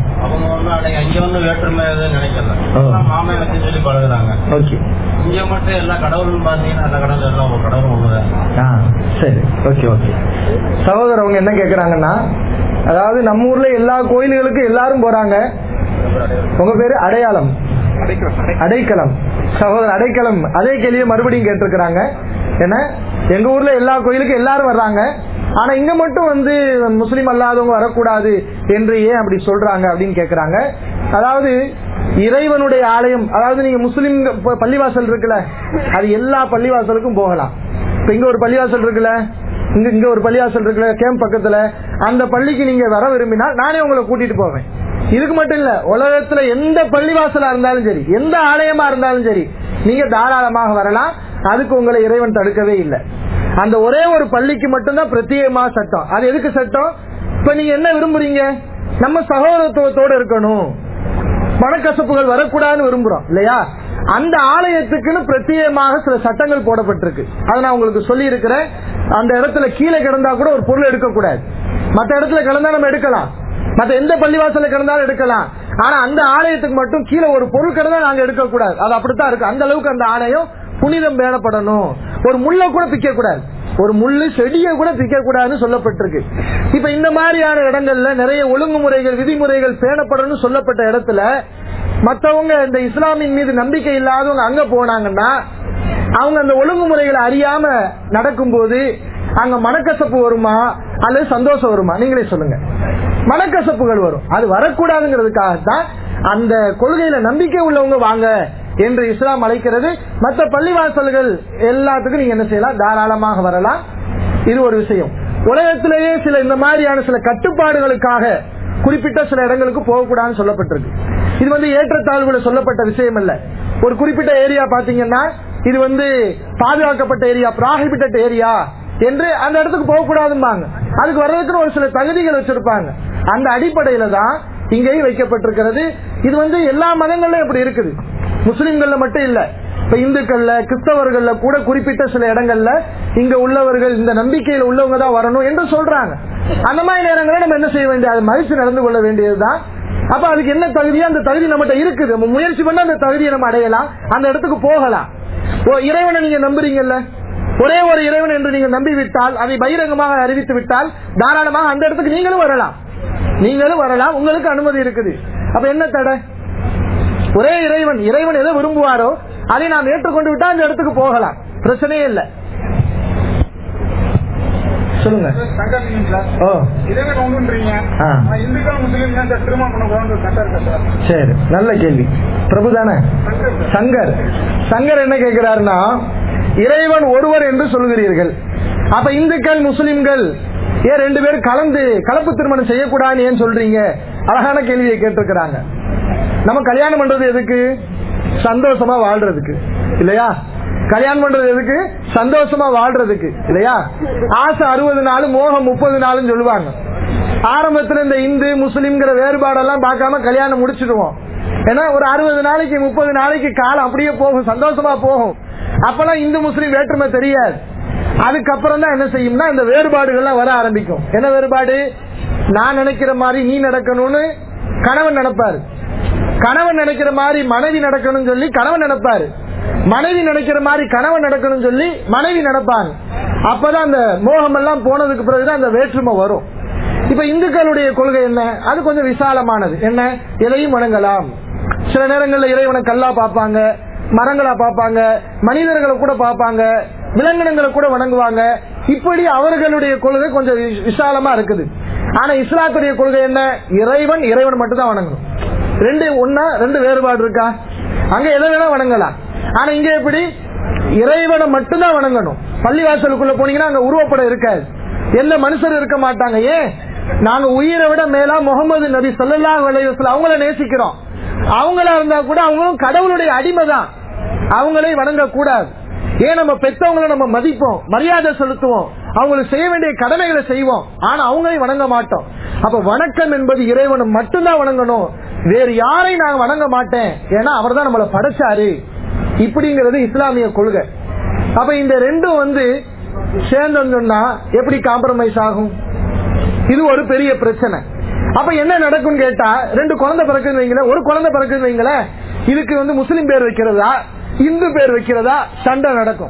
அவங்க அங்க வேற்றுமை நினைக்கல, மாமன் வச்சு சொல்லி பழகுறாங்க. இங்க மட்டும் எல்லா கடவுளும் பாத்தீங்கன்னா எல்லா கடவுளும் எல்லாம் ஒரு கடவுள் ஒண்ணுதான். சரி, ஓகே ஓகே. சகோதரர் அவங்க என்ன கேக்குறாங்கன்னா, அதாவது நம்ம ஊர்ல எல்லா கோயில்களுக்கும் எல்லாரும் போறாங்க. உங்க பேரு அடையாளம், அடைக்கலம். சகோதரர் அடைக்கலம் அதே கேள்வியை மறுபடியும் கேட்டிருக்கிறாங்க. ஏன்னா எங்க ஊர்ல எல்லா கோயிலுக்கும் எல்லாரும் வர்றாங்க, ஆனா இங்க மட்டும் முஸ்லீம் அல்லாதவங்க வரக்கூடாது என்று ஏன் அப்படி சொல்றாங்க அப்படின்னு கேக்குறாங்க. அதாவது இறைவனுடைய ஆலயம், அதாவது நீங்க முஸ்லீம் பள்ளிவாசல் இருக்குல்ல, அது எல்லா பள்ளிவாசலுக்கும் போகலாம். இப்ப இங்க ஒரு பள்ளிவாசல் இருக்குல்ல, இங்க ஒரு பள்ளிவாசல் இருக்குல்ல கேம்ப் பக்கத்துல, அந்த பள்ளிக்கு நீங்க வர விரும்பினால் நானே உங்களை கூட்டிட்டு போவேன். இதுக்கு மட்டும் இல்ல, உலகத்துல எந்த பள்ளிவாசலா இருந்தாலும் சரி, எந்த ஆலயமா இருந்தாலும் சரி, நீங்க தாராளமாக வரலாம். அதுக்கு உங்களை இறைவன் தடுக்கவே இல்லை. அந்த ஒரே ஒரு பள்ளிக்கு மட்டும்தான் பிரத்யேகமா சட்டம். அது எதுக்கு சட்டம்? இப்ப நீங்க என்ன விரும்புறீங்க? நம்ம சகோதரத்துவத்தோட இருக்கணும், மனக்கசப்புகள் வரக்கூடாதுன்னு விரும்புறோம் இல்லையா? அந்த ஆலயத்துக்குன்னு பிரத்யேகமாக சில சட்டங்கள் போடப்பட்டிருக்கு. அதை நான் உங்களுக்கு சொல்லி இருக்கிறேன். அந்த இடத்துல கீழே கிடந்தா கூட ஒரு பொருள் எடுக்கக்கூடாது. மற்ற இடத்துல கிடந்தா நம்ம எடுக்கலாம், மற்ற எந்த பள்ளிவாசல கிடந்தாலும் எடுக்கலாம். ஆனா அந்த ஆலயத்துக்கு மட்டும் கீழே ஒரு பொருள் கிடந்தா நாங்க எடுக்கக்கூடாது. அது அப்படித்தான் இருக்கு. அந்த அளவுக்கு அந்த ஆலயம் புனிதம் பேணப்படணும். ஒரு முள்ள கூட பிக்க கூடாது, ஒரு முள்ளு செடியை கூட பிக்க கூடாதுன்னு சொல்லப்பட்டிருக்கு. இப்ப இந்த மாதிரியான இடங்கள்ல நிறைய ஒழுங்குமுறைகள் விதிமுறைகள் பேணப்படணும் சொல்லப்பட்ட இடத்துல மற்றவங்க இந்த இஸ்லாமின் மீது நம்பிக்கை இல்லாதவங்க அங்க போனாங்கன்னா அவங்க அந்த ஒழுங்குமுறைகளை அறியாம நடக்கும் போது அங்க மனக்கசப்பு வருமா அல்லது சந்தோஷம் வருமா? நீங்களே சொல்லுங்க. மனக்கசப்புகள் வரும். அது வரக்கூடாதுங்கிறதுக்காகத்தான் அந்த கொள்கையில நம்பிக்கை உள்ளவங்க வாங்க என்று இஸ்லாம் அழைக்கிறது. மற்ற பள்ளிவாசல்கள் எல்லாத்துக்கும் நீங்க என்ன செய்யலாம், தாராளமாக வரலாம். இது ஒரு விஷயம். உலகத்திலேயே சில இந்த மாதிரியான சில கட்டுப்பாடுகளுக்காக குறிப்பிட்ட சில இடங்களுக்கு போகக்கூடாதுன்னு சொல்லப்பட்டிருக்கு. இது ஏற்றத்தாழ்வுல சொல்லப்பட்ட விஷயம் இல்ல. ஒரு குறிப்பிட்ட ஏரியா பாத்தீங்கன்னா இது பாதுகாக்கப்பட்ட ஏரியா, ப்ராஹிபிட்டட் ஏரியா என்று அந்த இடத்துக்கு போகக்கூடாதும்பாங்க. அதுக்கு வர்றதுக்கு ஒரு சில தகுதிகள் வச்சிருப்பாங்க. அந்த அடிப்படையில தான் இங்கேயும் வைக்கப்பட்டிருக்கிறது. இது எல்லா மதங்கள்லயும் இப்படி இருக்குது, முஸ்லிம்கள்ல மட்டும் இல்ல. இப்ப இந்துக்கள்ல கிறிஸ்தவர்கள்ல கூட குறிப்பிட்ட சில இடங்கள்ல இங்க உள்ளவர்கள் இந்த நம்பிக்கையில உள்ளவங்க தான் வரணும் என்று சொல்றாங்க. அந்த மாதிரி நேரங்களில் நம்ம என்ன செய்ய வேண்டியது, அதை மதிச்சு நடந்து கொள்ள வேண்டியதுதான். அப்ப அதுக்கு என்ன தகுதியோ அந்த தகுதி நம்மகிட்ட இருக்குது. நம்ம முயற்சி பண்ண அந்த தகுதியை நம்ம அடையலாம், அந்த இடத்துக்கு போகலாம். இறைவனை நீங்க நம்புறீங்கல்ல, ஒரே ஒரு இறைவன் என்று நீங்க நம்பி விட்டால், அதை பகிரங்கமாக அறிவித்து விட்டால் தாராளமாக அந்த இடத்துக்கு நீங்களும் வரலாம், உங்களுக்கு அனுமதி இருக்குது. அப்ப என்ன தடை? ஒரே இறைவன் எதை விரும்புவாரோ அதை நாம் ஏற்றுக்கொண்டு விட்டா அந்த இடத்துக்கு போகலாம், பிரச்சனையே இல்லை. சொல்லுங்க. சரி, நல்ல கேள்வி. பிரபு தானே? சங்கர் என்ன கேட்கிறாருன்னா, இறைவன் ஒருவர் என்று சொல்கிறீர்கள், அப்ப இந்துக்கள் முஸ்லிம்கள் ஏன் 2 பேரும் கலப்பு திருமணம் செய்யக்கூடாது ஏன் சொல்றீங்க? அழகான கேள்வியை கேட்டிருக்கிறாங்க. நம்ம கல்யாணம் பண்றது எதுக்கு? சந்தோஷமா வாழ்றதுக்கு இல்லையா? கல்யாணம் பண்றது எதுக்கு? சந்தோஷமா வாழ்றதுக்கு இல்லையா? ஆசை 60 நாள், மோகம் 30 நாள் சொல்லுவாங்க. ஆரம்பத்துல இந்த இந்து முஸ்லிம்ங்கிற வேறுபாடெல்லாம் பார்க்காம கல்யாணம் முடிச்சிடுவோம். ஏன்னா ஒரு 60 நாளைக்கு 30 நாளைக்கு காலம் அப்படியே போகும், சந்தோஷமா போகும். அப்பெல்லாம் இந்து முஸ்லிம் வேற்றுமை தெரியாது. அதுக்கப்புறம் தான் என்ன செய்யும்னா இந்த வேறுபாடுகள்லாம் வர ஆரம்பிக்கும். என்ன வேறுபாடு? நான் நினைக்கிற மாதிரி நீ நடக்கணும்னு கணவன் நினைப்பாரு, கணவன் நினைக்கிற மாதிரி மனைவி நடக்கணும்னு சொல்லி கணவன் நினைப்பாரு, மனைவி நினைக்கிற மாதிரி கணவன் நடக்கணும் சொல்லி மனைவி நடப்பாங்க. அப்பதான் அந்த மோகம் எல்லாம் போனதுக்கு பிறகுதான் அந்த வேற்றுமை வரும். இப்ப இந்துக்களுடைய கொள்கை என்ன? அது கொஞ்சம் விசாலமானது. என்ன? எதையும் வணங்கலாம். சில நேரங்களில் இறைவனை கல்லா பார்ப்பாங்க, மரங்களா பார்ப்பாங்க, மனிதர்களை கூட பார்ப்பாங்க, விலங்கினங்களை கூட வணங்குவாங்க. இப்படி அவர்களுடைய கொள்கை கொஞ்சம் விசாலமா இருக்குது. ஆனா இஸ்லாத்துடைய கொள்கை என்ன? இறைவன் மட்டும் தான் வணங்கணும். 2 வேறுபாடு இருக்கா? அங்க எதை வேணா வணங்கலாம். ஆனா இங்க எப்படி? இறைவனை மட்டும்தான் வணங்கணும். பள்ளிவாசலுக்குள்ள போனீங்கன்னா அங்க உருவப்படம் இருக்காது, எந்த மனுஷர் இருக்க மாட்டாங்க. ஏன்? நாங்க உயிரை விட மேலா முகமது நபி ஸல்லல்லாஹு அலைஹி வஸல்லம் அவங்கள நேசிக்கிறோம். அவங்களா இருந்தா கூட அவங்களும் கடவுளுடைய அடிமை தான், அவங்களை வணங்க கூடாது. ஏன்? நம்ம பெற்றவங்களை நம்ம மதிப்போம், மரியாதை செலுத்துவோம், அவங்களுக்கு செய்ய வேண்டிய கடமைகளை செய்வோம். ஆனா அவங்களையும் வணங்க மாட்டோம். அப்ப வணக்கம் என்பது இறைவனை மட்டும்தான் வணங்கணும், வேறு யாரையும் நாங்க வணங்க மாட்டேன், ஏன்னா அவர் தான் நம்மளை படைச்சாரு. இப்படிங்கிறது இஸ்லாமிய கொள்கை. அப்ப இந்த 2 சேர்ந்தோம்னா எப்படி காம்ப்ரமைஸ் ஆகும்? இது ஒரு பெரிய பிரச்சனை. அப்ப என்ன நடக்கும் கேட்டா, 2 குழந்தை பிறக்குன்னு வைங்களேன், ஒரு குழந்தை பிறக்குன்னு வைங்களேன், இதுக்கு முஸ்லிம் பேர் வைக்கிறதா இந்து பேர் வைக்கிறதா சண்டை நடக்கும்.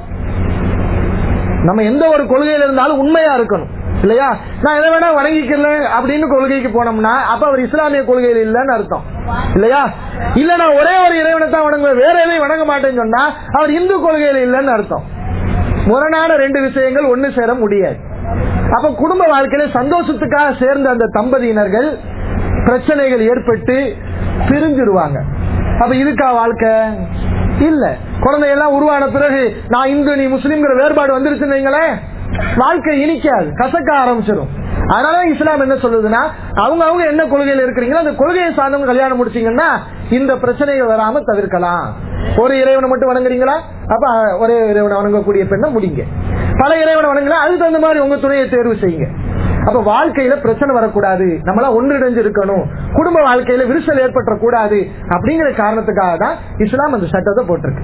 நம்ம எந்த ஒரு கொள்கையில இருந்தாலும் உண்மையா இருக்கணும் இல்லையா? நான் எதை வேணா வணங்கிக்கல அப்படின்னு கொள்கைக்கு போனோம்னா அப்ப அவர் இஸ்லாமிய கொள்கையில் இல்லன்னு அர்த்தம் இல்லையா? இல்ல நான் ஒரே ஒரு இறைவனை தான் வணங்குவேன், வேற எதையும் வணங்க மாட்டேன்னு சொன்னா அவர் இந்து கொள்கையில் இல்லன்னு அர்த்தம். முரணான 2 விஷயங்கள் ஒண்ணு சேர முடியாது. அப்ப குடும்ப வாழ்க்கையில சந்தோஷத்துக்காக சேர்ந்த அந்த தம்பதியினர்கள் பிரச்சனைகள் ஏற்பட்டு பிரிஞ்சிருவாங்க. அப்ப இதுக்கா வாழ்க்கை இல்ல. குழந்தையெல்லாம் உருவான பிறகு நான் இந்து நீ முஸ்லிம்ங்கிற வேறுபாடு வந்துருச்சுன்னு வைங்களேன், வாழ்க்கை இனிக்காது, கசக்க ஆரம்பிச்சிடும். அதனால இஸ்லாம் என்ன சொல்லுதுன்னா, அவங்க என்ன கொள்கையில இருக்கிறீங்களோ அந்த கொள்கையை சார்ந்தவங்க கல்யாணம் முடிச்சீங்கன்னா இந்த பிரச்சனைகள் வராம தவிர்க்கலாம். ஒரு இறைவனை மட்டும் வணங்குறீங்களா, அப்ப ஒரே இறைவனை வணங்கக்கூடிய பெண்ணை முடிங்க. பல இறைவனை வணங்குனா அதுக்கு தகுந்த மாதிரி உங்க துணையை தேர்வு செய்யுங்க. அப்ப வாழ்க்கையில பிரச்சனை வரக்கூடாது, நம்மளா ஒன்றிணைஞ்சு இருக்கணும், குடும்ப வாழ்க்கையில விரிசல் ஏற்பட்ட கூடாது அப்படிங்கிற காரணத்துக்காக தான் இஸ்லாம் அந்த சட்டத்தை போட்டிருக்கு.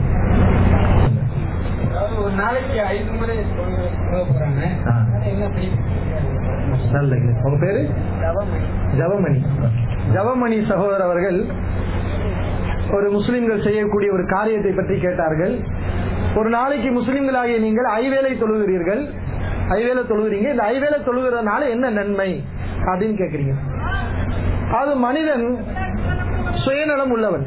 ஒரு நாளைக்கு 5 முறை போறாங்க. உங்க பேரு ஜவமணி. ஜவமணி சகோதரர் அவர்கள் ஒரு முஸ்லிம்கள் செய்யக்கூடிய ஒரு காரியத்தை பற்றி கேட்டார்கள். ஒரு நாளைக்கு முஸ்லிம்களாகிய நீங்கள் ஐவேளை தொழுகிறீர்கள், ஐவேளை தொழுகிறீங்க, இந்த ஐவேளை தொழுகிறதுனால என்ன நன்மை அப்படின்னு கேக்குறீங்க. அது மனிதன் சுயநலம் உள்ளவன்,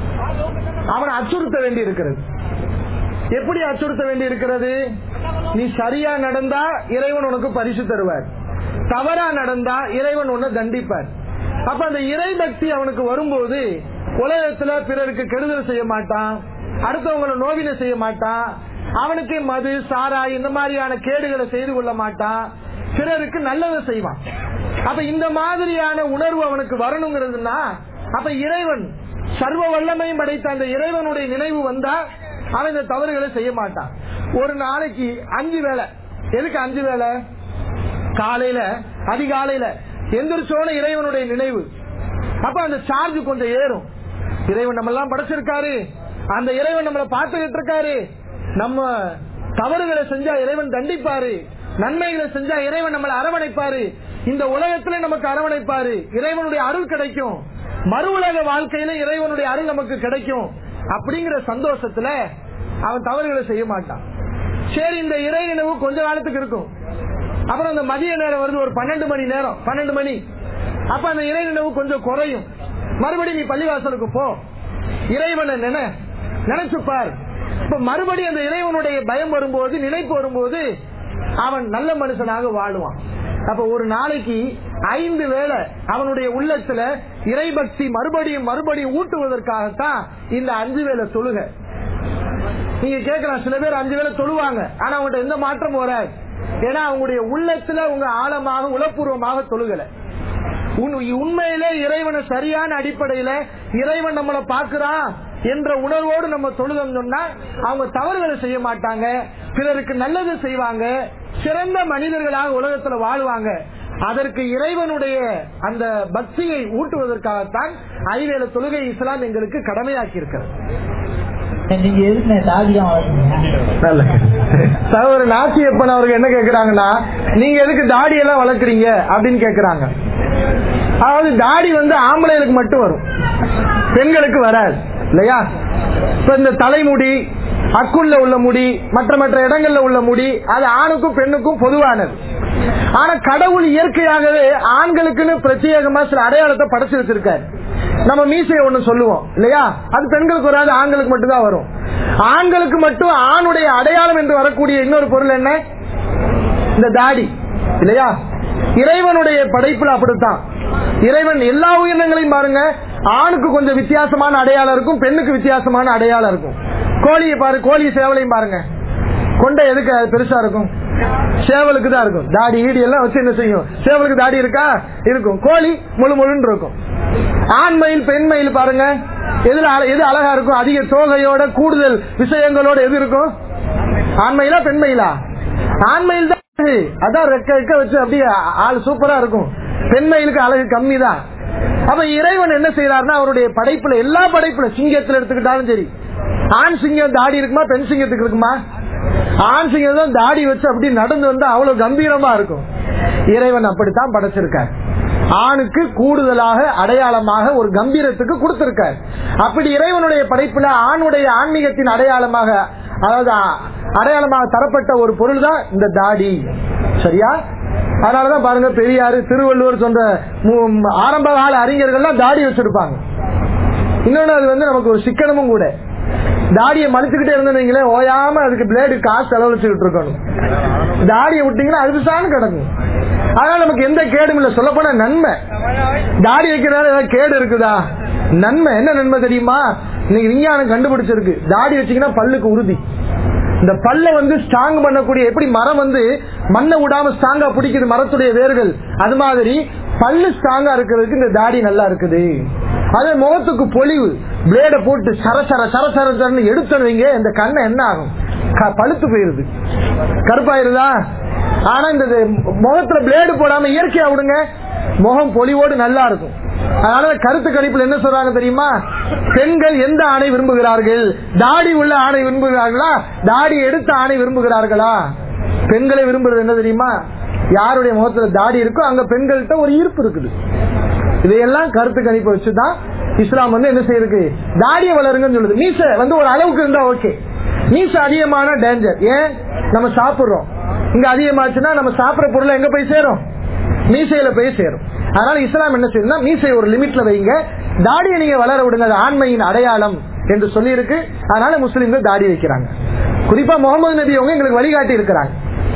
அவனை அச்சுறுத்த வேண்டி இருக்கிறது. எப்படி அச்சுறுத்த வேண்டி இருக்கிறது? நீ சரியா நடந்தா இறைவன் உனக்கு பரிசு தருவார், தவறா நடந்தா இறைவன் உன்னை தண்டிப்பார். அப்ப அந்த இறை பக்தி அவனுக்கு வரும்போது உலகத்துல பிறருக்கு கெடுதல் செய்ய மாட்டான், அடுத்தவங்களை நோவினை செய்ய மாட்டான், அவனுக்கு மது சாராய் இந்த மாதிரியான கேடுகளை செய்து கொள்ள மாட்டான், பிறருக்கு நல்லதை செய்வான். அப்ப இந்த மாதிரியான உணர்வு அவனுக்கு வரணுங்கிறதுனா அப்ப இறைவன் சர்வ வல்லமையும் படைத்த அந்த இறைவனுடைய நினைவு வந்தா அவன் இந்த தவறுகளை செய்ய மாட்டான். ஒரு நாளைக்கு 5 வேளை. எதுக்கு 5 வேளை? காலையில அதிகாலையில எந்திரிச்சோன இறைவனுடைய நினைவு, அப்ப அந்த சார்ஜ் கொஞ்சம் ஏறும். இறைவன் நம்ம எல்லாம் படைச்சிருக்காரு, அந்த இறைவன் நம்மளை பார்த்துக்கிட்டு இருக்காரு, நம்ம தவறுகளை செஞ்சா இறைவன் தண்டிப்பாரு, நன்மைகளை செஞ்சா இறைவன் நம்மளை அரவணைப்பாரு, இந்த உலகத்திலே நமக்கு அரவணைப்பாரு, இறைவனுடைய அருள் கிடைக்கும், மறு உலக வாழ்க்கையில இறைவனுடைய அருள் நமக்கு கிடைக்கும் அப்படிங்கிற சந்தோஷத்துல அவன் தவறுகளை செய்ய மாட்டான். சரி, இந்த இறை நினைவு கொஞ்ச காலத்துக்கு இருக்கும். அப்புறம் அந்த மதிய நேரம் வருது, ஒரு 12 மணி நேரம், 12 மணி, அப்ப அந்த இறை நினைவு கொஞ்சம் குறையும். மறுபடியும் நீ பள்ளிவாசலுக்கு போ, இறைவனை நினைச்சுப்பார். இப்ப மறுபடியும் அந்த இறைவனுடைய பயம் வரும்போது, நினைப்பு வரும்போது அவன் நல்ல மனுஷனாக வாழுவான். அப்ப ஒரு நாளைக்கு 5 வேளை அவனுடைய உள்ளத்துல இறைபக்தி மறுபடியும் மறுபடியும் ஊட்டுவதற்காகத்தான் இந்த 5 வேளை தொழுகை. நீங்க கேட்கலாம், சில பேர் 5 வேளை தொழுவாங்க, ஆனா அவங்கள்ட்ட எந்த மாற்றமும் வராது. ஏன்னா அவங்களுடைய உள்ளத்துல உங்க ஆழமாக உளப்பூர்வமாக தொழுகல. உண்மையிலே இறைவனை சரியான அடிப்படையில இறைவன் நம்மளை பார்க்கிறான் என்ற உணர்வோடு நம்ம தொழுதோம்னா அவங்க தவறுகளை செய்ய மாட்டாங்க, பிறருக்கு நல்லது செய்வாங்க, சிறந்த மனிதர்களாக உலகத்துல வாழ்வாங்க. அதற்கு இறைவனுடைய அந்த பக்தியை ஊட்டுவதற்காகத்தான் 5 வேளை தொழுகை இஸ்லாம் எங்களுக்கு கடமையாக்கி இருக்கிறது. சகோதரர் நாச்சியப்பன் அவர்கள் என்ன கேக்குறாங்கன்னா, நீங்க எதுக்கு தாடி எல்லாம் வளர்க்குறீங்க அப்படின்னு கேக்குறாங்க. அதாவது தாடி ஆம்பளைகளுக்கு மட்டும் வரும், பெண்களுக்கு வராது இல்லையா? இப்ப இந்த தலைமுடி, அக்குள்ள உள்ள முடி, மற்ற மற்ற இடங்கள்ல உள்ள முடி, அது ஆணுக்கும் பெண்ணுக்கும் பொதுவானது. ஆனா கடவுள் இயற்கையாகவே ஆண்களுக்குன்னு பிரத்யேகமா சில அடையாளத்தை படைச்சு வச்சிருக்காரு. நம்ம மீசையை ஒண்ணு சொல்லுவோம் இல்லையா, அது பெண்களுக்கு வராது, ஆண்களுக்கு மட்டும் தான் வரும். ஆண்களுக்கு மட்டும் ஆணுடைய அடையாளம் என்று வரக்கூடிய இன்னொரு பொருள் என்ன? இந்த தாடி இல்லையா? இறைவனுடைய படைப்புல அப்படித்தான். இறைவன் எல்லா உயிரினங்களையும் பாருங்க, ஆணுக்கு கொஞ்சம் வித்தியாசமான அடையாளம் இருக்கும், பெண்ணுக்கு வித்தியாசமான அடையாளம் இருக்கும். கோழியை பாரு, கோழி சேவலையும் பாருங்க, கொண்டை எதுக்கு பெருசா இருக்கும்? சேவலுக்கு தான் இருக்கும். தாடி ஈடி எல்லாம் வச்சு என்ன செய்யும்? சேவலுக்கு தாடி இருக்கா? இருக்கும். கோழி முழு முழுன்னு இருக்கும். ஆண் மயில் பெண் மயில் பாருங்க, எது அழகா இருக்கும்? அதிக தோகையோட கூடுதல் விஷயங்களோட எது இருக்கும்? ஆண்மயிலா பெண்மயிலா? ஆண்மயில் தான், அதான் ரெக்க வச்சு அப்படியே ஆள் சூப்பரா இருக்கும். பெண்மயிலுக்கு அழகு கம்மி தான். அப்ப இறைவன் என்ன செய்யறாருன்னா அவருடைய படைப்புல, எல்லா படைப்புல, சிங்கத்துல எடுத்துக்கிட்டாலும் சரி, ஆண் சிங்கம் தாடி இருக்குமா, பெண் சிங்கத்துக்கு இருக்குமா? ஆண் சிங்கம் தான் தாடி வச்சு அப்படி நடந்து வந்தா அவ்வளவு கம்பீரமா இருக்கும். இறைவன் அப்படித்தான் படைச்சிருக்கார். ஆணுக்கு கூடுதலாக அடையாளமாக ஒரு கம்பீரத்துக்கு கொடுத்திருக்கார். அப்படி இறைவனுடைய படைப்புல ஆணுடைய ஆன்மீகத்தின் அடையாளமாக, அதாவது அடையாளமாக தரப்பட்ட ஒரு பொருள் தான் இந்த தாடி. சரியா? அதனாலதான் பாருங்க, பெரியாரு, திருவள்ளுவர் சொன்ன ஆரம்ப கால அறிஞர்கள்லாம் தாடி வச்சிருப்பாங்க. இன்னொன்னு அது நமக்கு ஒரு சிக்கனமும் கூட. தாடியை மலிச்சுக்கிட்டே இருந்தீங்களே, ஓயாம அதுக்கு பிளேடு காசு செலவழிச்சுக்கிட்டு இருக்கணும். தாடியை விட்டீங்கன்னா அது சாணம் கிடக்கும். அதனால நமக்கு எந்த கேடும் இல்ல. சொல்ல போனா நன்மை. தாடி வைக்கிறதால ஏதாவது கேடு இருக்குதா? நன்மை. என்ன நன்மை தெரியுமா? இன்னைக்கு விஞ்ஞானம் கண்டுபிடிச்சிருக்கு, தாடி வச்சீங்கன்னா பல்லுக்கு உறுதி. இந்த பல்ல ஸ்ட்ராங் பண்ணக்கூடிய, எப்படி மரம் மண்ணை விடாம ஸ்ட்ராங்கா பிடிக்குது மரத்துடைய வேர்கள், அது மாதிரி பல்லு ஸ்ட்ராங்கா இருக்கிறதுக்கு இந்த தாடி நல்லா இருக்குது. அதே முகத்துக்கு பொலிவு. பிளேட போட்டு சர சர சர சரன்னு எடுத்துருவீங்க, இந்த கண்ணை என்ன ஆகும்? பழுத்து போயிருது, கருப்பாயிருதா. ஆனா இந்த முகத்துல பிளேடு போடாம இயற்கையா விடுங்க, முகம் பொலிவோடு நல்லா இருக்கும். அதனால கருத்து கணிப்புல என்ன சொல்றாங்க தெரியுமா, பெண்கள் எந்த ஆணை விரும்புகிறார்கள், தாடி உள்ள ஆணை விரும்புகிறார்களா, தாடி எடுத்த ஆணை விரும்புகிறார்களா? பெண்களை விரும்புறது என்ன தெரியுமா, யாருடைய முகத்துல தாடி இருக்கோ அங்க பெண்கள்கிட்ட ஒரு ஈர்ப்பு இருக்குது. இதையெல்லாம் கருத்து கணிப்பு வச்சுதான் இஸ்லாம் என்ன செய்யிருக்கு, தாடியை வளருங்கன்னு சொல்லுது. மீச ஒரு அளவுக்கு இருந்தா ஓகே, மீச அதிகமான டேஞ்சர். ஏன், நம்ம சாப்பிடுறோம், இங்க அதிகமாச்சுன்னா நம்ம சாப்பிடுற பொருள் எங்க போய் சேரும், மீசையில போய் சேரும். அதனால இஸ்லாம் என்ன செய்யுதுன்னா, மீசை ஒரு லிமிட்ல வைங்க, தாடியை நீங்க வளர விடுங்க, அது ஆண்மையின் அடையாளம் என்று சொல்லி இருக்கு. அதனால முஸ்லிம்கள் தாடி வைக்கிறாங்க. குறிப்பா முகமது நபி அவங்க எங்களுக்கு வழிகாட்டி இருக்கிறாங்க.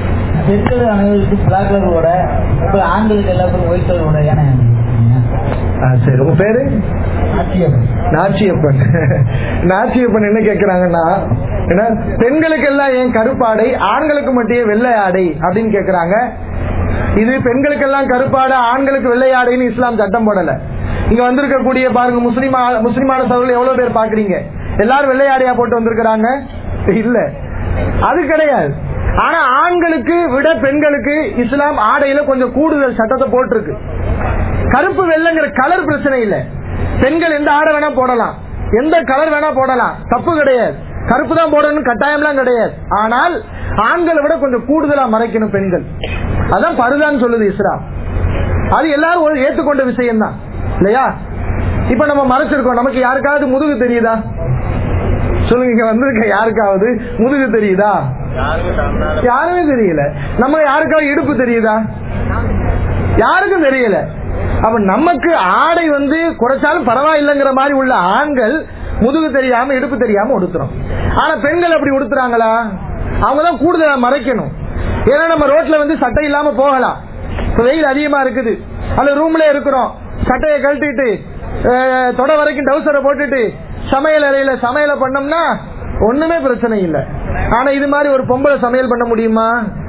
ஆண்களுக்கு எல்லாருக்கும் ஒயிட் கலர். சரி, உங்க பேரு நாச்சியப்பன். நாச்சியப்பன் என்ன கேக்குறாங்கன்னா, பெண்களுக்கு எல்லாம் ஏன் கருப்பாடை, ஆண்களுக்கு மட்டும் வெள்ளை ஆடை அப்படின்னு கேக்குறாங்க. இது பெண்களுக்கெல்லாம் கருப்பாடை, ஆண்களுக்கு வெள்ளை ஆடைன்னு இஸ்லாம் சட்டம் போடல. இங்க வந்திருக்கக்கூடிய பாருங்க, முஸ்லிமான சகோதரர்கள் எவ்வளவு பேர் பாக்குறீங்க, எல்லாரும் வெள்ளை ஆடையா போட்டு வந்திருக்கிறாங்க? இல்ல, அது கிடையாது. ஆனா ஆண்களுக்கு விட பெண்களுக்கு இஸ்லாம் ஆடையில கொஞ்சம் கூடுதல் சட்டத்தை போட்டிருக்கு. கருப்பு வெள்ளைங்கிற கலர் பிரச்சனை இல்ல, பெண்கள் எந்த ஆடை வேணா போடலாம், எந்த கலர் வேணா போடலாம், தப்பு கிடையாது. கருப்பு தான் போடணும் கட்டாயம்லாம் கிடையாது. ஆனால் ஆண்களை விட கொஞ்சம் கூடுதலா மறைக்கணும் பெண்கள், அதான் பருதான்னு சொல்லுது இஸ்லாம். அது எல்லாரும் ஏற்றுக்கொண்ட விஷயம் தான் இல்லையா? இப்ப நம்ம மறைச்சிருக்கோம், நமக்கு யாருக்காவது முதுகு தெரியுதா சொல்லுங்க, இங்க வந்திருக்க யாருக்காவது முதுகு தெரியுதா? யாருமே தெரியல. நம்ம யாருக்காவது இடுப்பு தெரியுதா? யாருக்கும் தெரியல. அப்ப நமக்கு ஆடை குறைச்சாலும் பரவாயில்லைங்கிற மாதிரி உள்ள ஆண்கள் முதுகு தெரியாம இடுப்பு தெரியாம உடுத்துறோம். ஆனா பெண்கள் அப்படி உடுத்துறாங்களா? அவங்கதான் கூடுதலா மறைக்கணும். ஏன்னா நம்ம ரோட்ல சட்டை இல்லாம போகலாம், வெயில் அதிகமா இருக்குது, அல்ல ரூம்ல இருக்கிறோம், சட்டையை கழட்டிட்டு தொட வரைக்கும் டவுசரை போட்டுட்டு சமையல் அறையில சமையல பண்ணோம்னா ஒண்ணுமே பிரச்சனை இல்லை. ஆனா இது மாதிரி ஒரு பொம்பளை சமையல் பண்ண முடியுமா?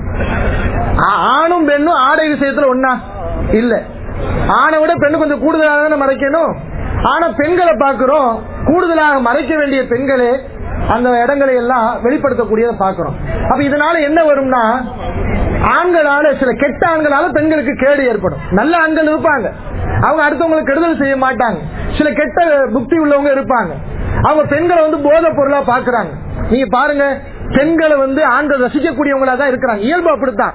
ஆணும் பெண்ணும் ஆடை விஷயத்துல ஒன்னா இல்ல. ஆணை விட பெண்ணு கொஞ்சம் கூடுதலாக தானே மறைக்கணும். ஆனா பெண்களை பாக்குறோம், கூடுதலாக மறைக்க வேண்டிய பெண்களே அந்த இடங்களை எல்லாம் வெளிப்படுத்தக்கூடியதை பாக்குறோம். அப்ப இதனால என்ன வரும்னா, ஆண்களால, சில கெட்ட ஆண்களால பெண்களுக்கு கேடு ஏற்படும். நல்ல ஆண்கள் இருப்பாங்க, அவங்க அடுத்தவங்களுக்கு கெடுதல் செய்ய மாட்டாங்க. சில கெட்ட புத்தி உள்ளவங்க இருப்பாங்க, அவங்க பெண்களை போதை பொருளா பாக்குறாங்க. நீங்க பாருங்க, பெண்களை ஆண்கள் ரசிக்கக்கூடியவங்களா தான் இருக்கிறாங்க. இயல்பு அப்படித்தான்,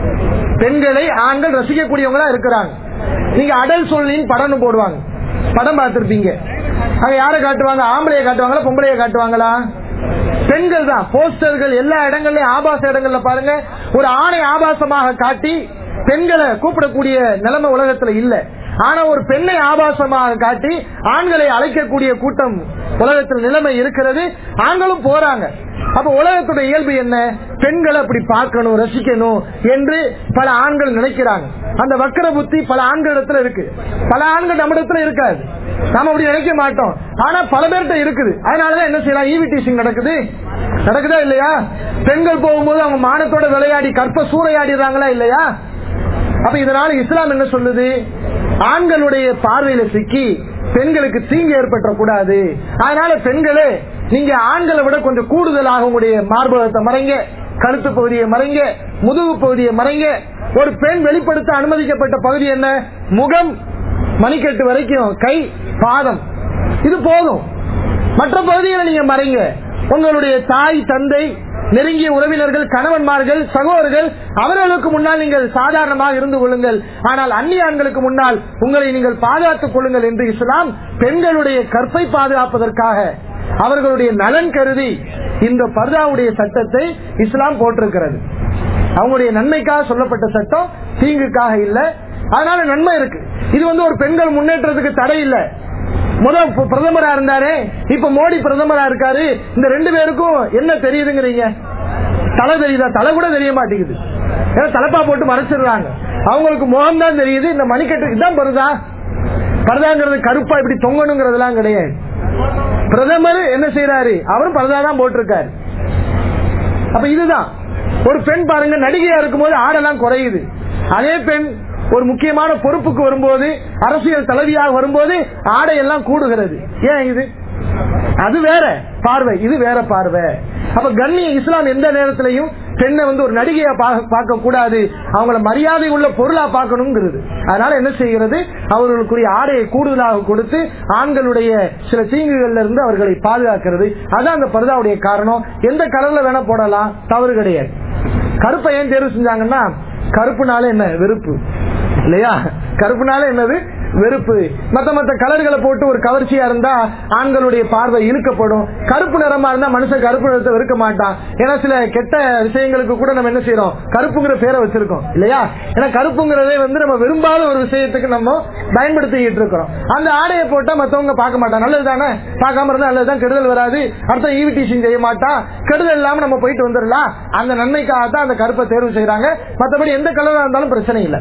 பெண்களை ஆண்கள் ரசிக்கக்கூடியவங்களா இருக்கிறாங்க. நீங்க அடல் சொல்லின்னு படம் போடுவாங்க, படம் பார்த்திருப்பீங்க. அங்க யாரை காட்டுவாங்க, ஆம்பளைய காட்டுவாங்களா பொம்பளைய காட்டுவாங்களா? பெண்கள் தான். போஸ்டர்கள் எல்லா இடங்கள்லயும், ஆபாச இடங்கள்ல பாருங்க, ஒரு ஆணை ஆபாசமாக காட்டி பெண்களை கூப்பிடக்கூடிய நிலைமை உலகத்துல இல்ல. ஆனா ஒரு பெண்ணை ஆபாசமாக காட்டி ஆண்களை அழைக்கக்கூடிய கூட்டம் உலகத்தில் நிலைமை இருக்கிறது. ஆண்களும் போறாங்க. அப்ப உலகத்துடைய இயல்பு என்ன, பெண்களை அப்படி பார்க்கணும், ரசிக்கணும் என்று பல ஆண்கள் நினைக்கிறாங்க. அந்த வக்கர புத்தி பல ஆண்களிடத்துல இருக்கு, பல ஆண்கள் நம்ம இடத்துல இருக்காது. நாம அப்படி நினைக்க மாட்டோம், ஆனா பல பேர்கிட்ட இருக்குது. அதனாலதான் என்ன செய்யலாம், ஈவி டீசிங் நடக்குதா இல்லையா? பெண்கள் போகும்போது அவங்க மானத்தோட விளையாடி கற்ப சூறையாடிறாங்களா இல்லையா? அப்ப இதனால இஸ்லாம் என்ன சொல்லுது, ஆண்களுடைய பார்வையில சிக்கி பெண்களுக்கு தீங்கு ஏற்பட்ட கூடாது. அதனால பெண்களே, நீங்க ஆண்களை விட கொஞ்சம் கூடுதலாக உங்களுடைய மார்பகத்தை மறைங்க, கழுத்து பகுதியை மறைங்க, முதுகு பகுதியை மறைங்க. ஒரு பெண் வெளிப்படுத்த அனுமதிக்கப்பட்ட பகுதி என்ன, முகம், மணிக்கட்டு வரைக்கும், கை, பாதம், இது போதும். மற்ற பகுதிகளை நீங்க மறைங்க. உங்களுடைய தாய், தந்தை, நெருங்கிய உறவினர்கள், கணவன்மார்கள், சகோதரர்கள், அவர்களுக்கு முன்னால் நீங்கள் சாதாரணமாக இருந்து கொள்ளுங்கள். ஆனால் அந்நிய ஆண்களுக்கு முன்னால் உங்களை நீங்கள் பாதுகாத்துக் கொள்ளுங்கள் என்று இஸ்லாம் பெண்களுடைய கற்பை பாதுகாப்பதற்காக, அவர்களுடைய நலன் கருதி இந்த பர்தாவுடைய சட்டத்தை இஸ்லாம் போட்டிருக்கிறது. அவங்களுடைய நன்மைக்காக சொல்லப்பட்ட சட்டம், தீங்குக்காக இல்ல. அதனால நன்மை இருக்கு. இது ஒரு பெண்கள் முன்னேற்றத்துக்கு தடை இல்லை. முதல் பிரதமரா இருந்தாரு, இப்ப மோடி பிரதமரா இருக்காரு. இந்த ரெண்டு பேருக்கும் என்ன தெரியுதுங்கிறீங்க? தலை தெரியுதா? தலை கூட தெரிய மாட்டேங்குது. ஏன்னா தலப்பா போட்டு மறைச்சிடுறாங்க. அவங்களுக்கு முகம் தான் தெரியுது. இந்த மணிக்கட்டு இதுதான் பருதா. பருதாங்கிறது கருப்பா இப்படி தொங்கணுங்கிறதுலாம் கிடையாது. பிரதமர் என்ன செய்யறாரு, அவரும் பருதா தான் போட்டிருக்காரு. அப்ப இதுதான். ஒரு பெண் பாருங்க, நடிகையா இருக்கும் போது ஆடெல்லாம் குறையுது. அதே பெண் ஒரு முக்கியமான பொறுப்புக்கு வரும்போது, அரசியல் தலைவியாக வரும்போது ஆடை எல்லாம் கூடுகிறது. ஏன்? இது அது வேற பார்வை, இது வேற பார்வை. அப்ப கண்ணியம் இஸ்லாம் எந்த நேரத்திலையும் பெண்ணை ஒரு நடிகையா பார்க்க கூடாது, அவங்கள மரியாதை உள்ள பொருளா பார்க்கணுங்கிறது. அதனால என்ன செய்கிறது, அவர்களுக்குரிய ஆடையை கூடுதலாக கொடுத்து ஆண்களுடைய சில தீங்குகள்ல இருந்து அவர்களை பாதுகாக்கிறது. அதான் அந்த பர்தாவுடைய காரணம். எந்த கலர்ல வேணா போடலாம், தவறு கிடையாது. கருப்பை ஏன் தேர்வு செஞ்சாங்கன்னா, கருப்புனால என்ன வெறுப்பு இல்லையா, கருப்புனால என்னது வெறுப்பு. மத்த கலர்களை போட்டு ஒரு கவர்ச்சியா இருந்தா ஆண்களுடைய பார்வை இழுக்கப்படும். கருப்பு நிறமா இருந்தா மனுஷன் கருப்பு நிறத்தை வெறுக்க மாட்டான். ஏன்னா சில கெட்ட விஷயங்களுக்கு கூட நம்ம என்ன செய்யறோம், கருப்புங்கிற பேரை வச்சிருக்கோம் இல்லையா. ஏன்னா கருப்புங்கிறதே நம்ம விரும்பாத ஒரு விஷயத்துக்கு நம்ம பயன்படுத்திக்கிட்டு இருக்கிறோம். அந்த ஆடையை போட்டா மத்தவங்க பார்க்க மாட்டான், நல்லதுதானே, பார்க்காம இருந்தா நல்லதுதான், கெடுதல் வராது, அடுத்த ஈவிடேஷன் செய்ய மாட்டான், கெடுதல் இல்லாம நம்ம போயிட்டு வந்துடலாம். அந்த நன்மைக்காகத்தான் அந்த கருப்பை தேர்வு செய்யறாங்க. மற்றபடி எந்த கலரா இருந்தாலும் பிரச்சனை இல்லை.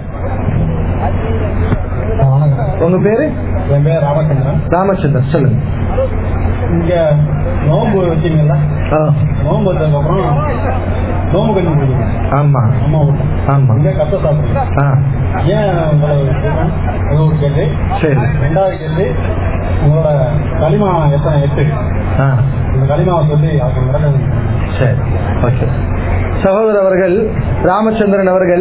உங்க பேரு? என் பேர் ராமச்சந்திரன். ராமச்சந்திரன், சொல்லுங்க. இங்க நோம்பு வச்சீங்களா, நோம்பு வச்சதுக்கு அப்புறம் நோம்பு கஞ்சி குடிக்கணும். ஆமா அம்மா விட்டோம். ஆமா இங்க கத்த சாப்பிடுங்க. ஏன் ஒரு கேள்வி. சரி, ரெண்டாவது கேள்வி, உங்களோட களிமா எத்தனை? 8. இந்த களிமாவை சொல்லி அவங்க நடக்குது. சரி, ஓகே. சகோதரர் அவர்கள் ராமச்சந்திரன் அவர்கள்